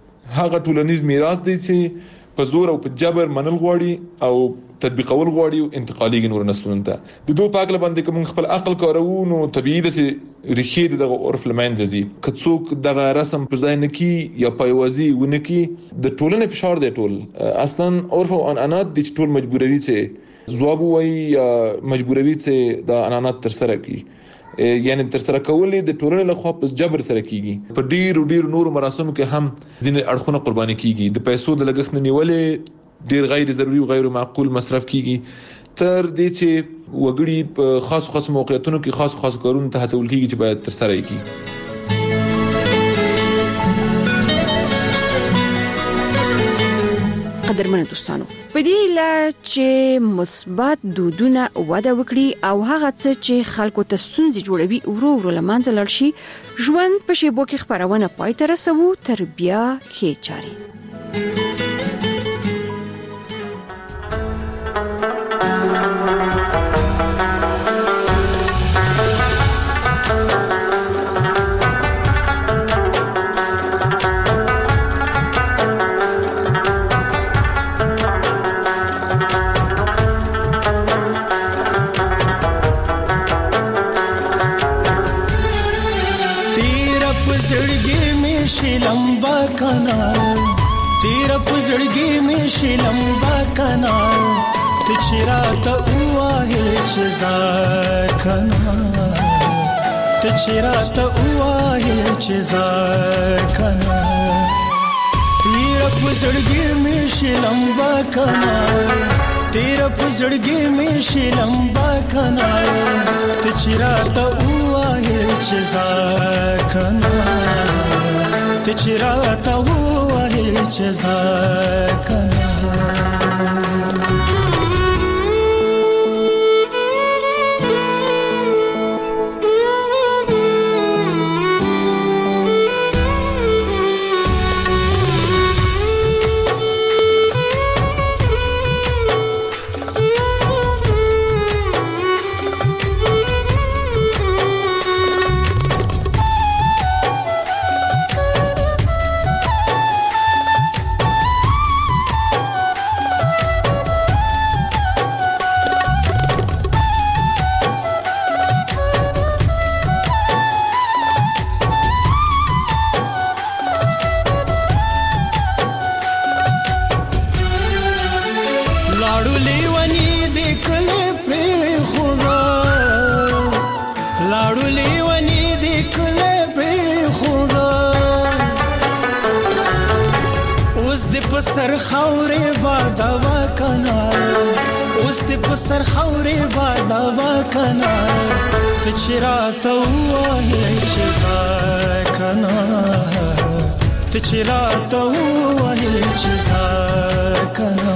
هغه ټولنیز میراث دی چې په زور او په جبر منل غواړي او تطبیقول غواړي او انتقالي نور نسلونو ته. د دوه پاک لباندې کوم خپل عقل کارو نو طبيعي د ریښې دغه عرف لمنځي که څوک دغه رسم پر ځای نه کی یا پایوازي ونه کی د ټولنې فشار دی ټول اصلا عرف او عنعنات د ټول مجبوروي چې زواب وای یا مجبوروي چې د عنعنات تر سره کی یعنی تر سره کولې د ټولنې له خوا په جبر سره کیږي. په ډیر ډیر نور مراسمو کې هم ځینې اړخونه قرباني کیږي. د پیسو د لګښت نه نیولې ډیر غیر ضروري او غیر معقول مصرف کیږي تر دې چې وګړي په خاص خاص موقعیتونو کې خاص خاص کارونه ته هڅول کیږي چې باید تر سره کیږي. قدرمنو دوستانو په دې لا چې مثبت دودونه وده وکړي او هغه څه چې خلکو ته ستونزې جوړوي ورو ورو لمانځل لړ شي ژوند په شیبو کې خبرونه پای ته رسوو تر بیا ښې چاري. लंबा कना तेरा पुजड़गी में शे लंबा कना तिचरा त उआ है चजा कना तिचरा त उआ है चजा कना तेरा पुजड़गी में शे लंबा कना तेरा पुजड़गी में शे लंबा कना तिचरा त उआ है चजा कना तिचराता हुआ है जज़ा कना. सर खौरे बादावा कना उस दे सर खौरे बादावा कना तिचरा तो हुआ है चजा कना तिचरा तो हुआ है चजा कना.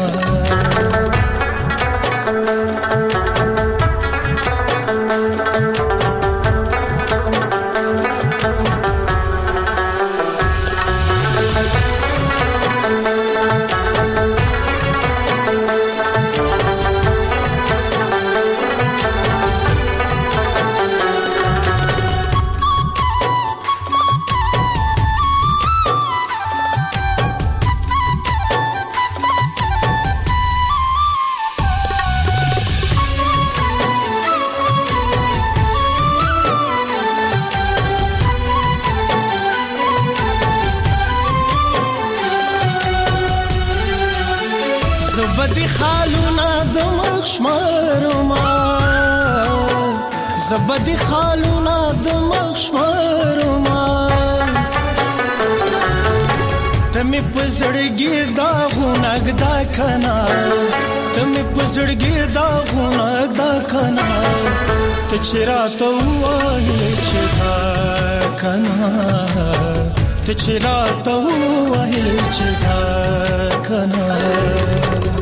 زبدي خالونه د مخشمرما زبدي خالونه د مخشمرما تمه پزړګي دا غونګ دا کنا تمه پزړګي دا غونګ دا کنا ته چیرته وایې چې ځکنا ته چیرته وایې چې ځکنا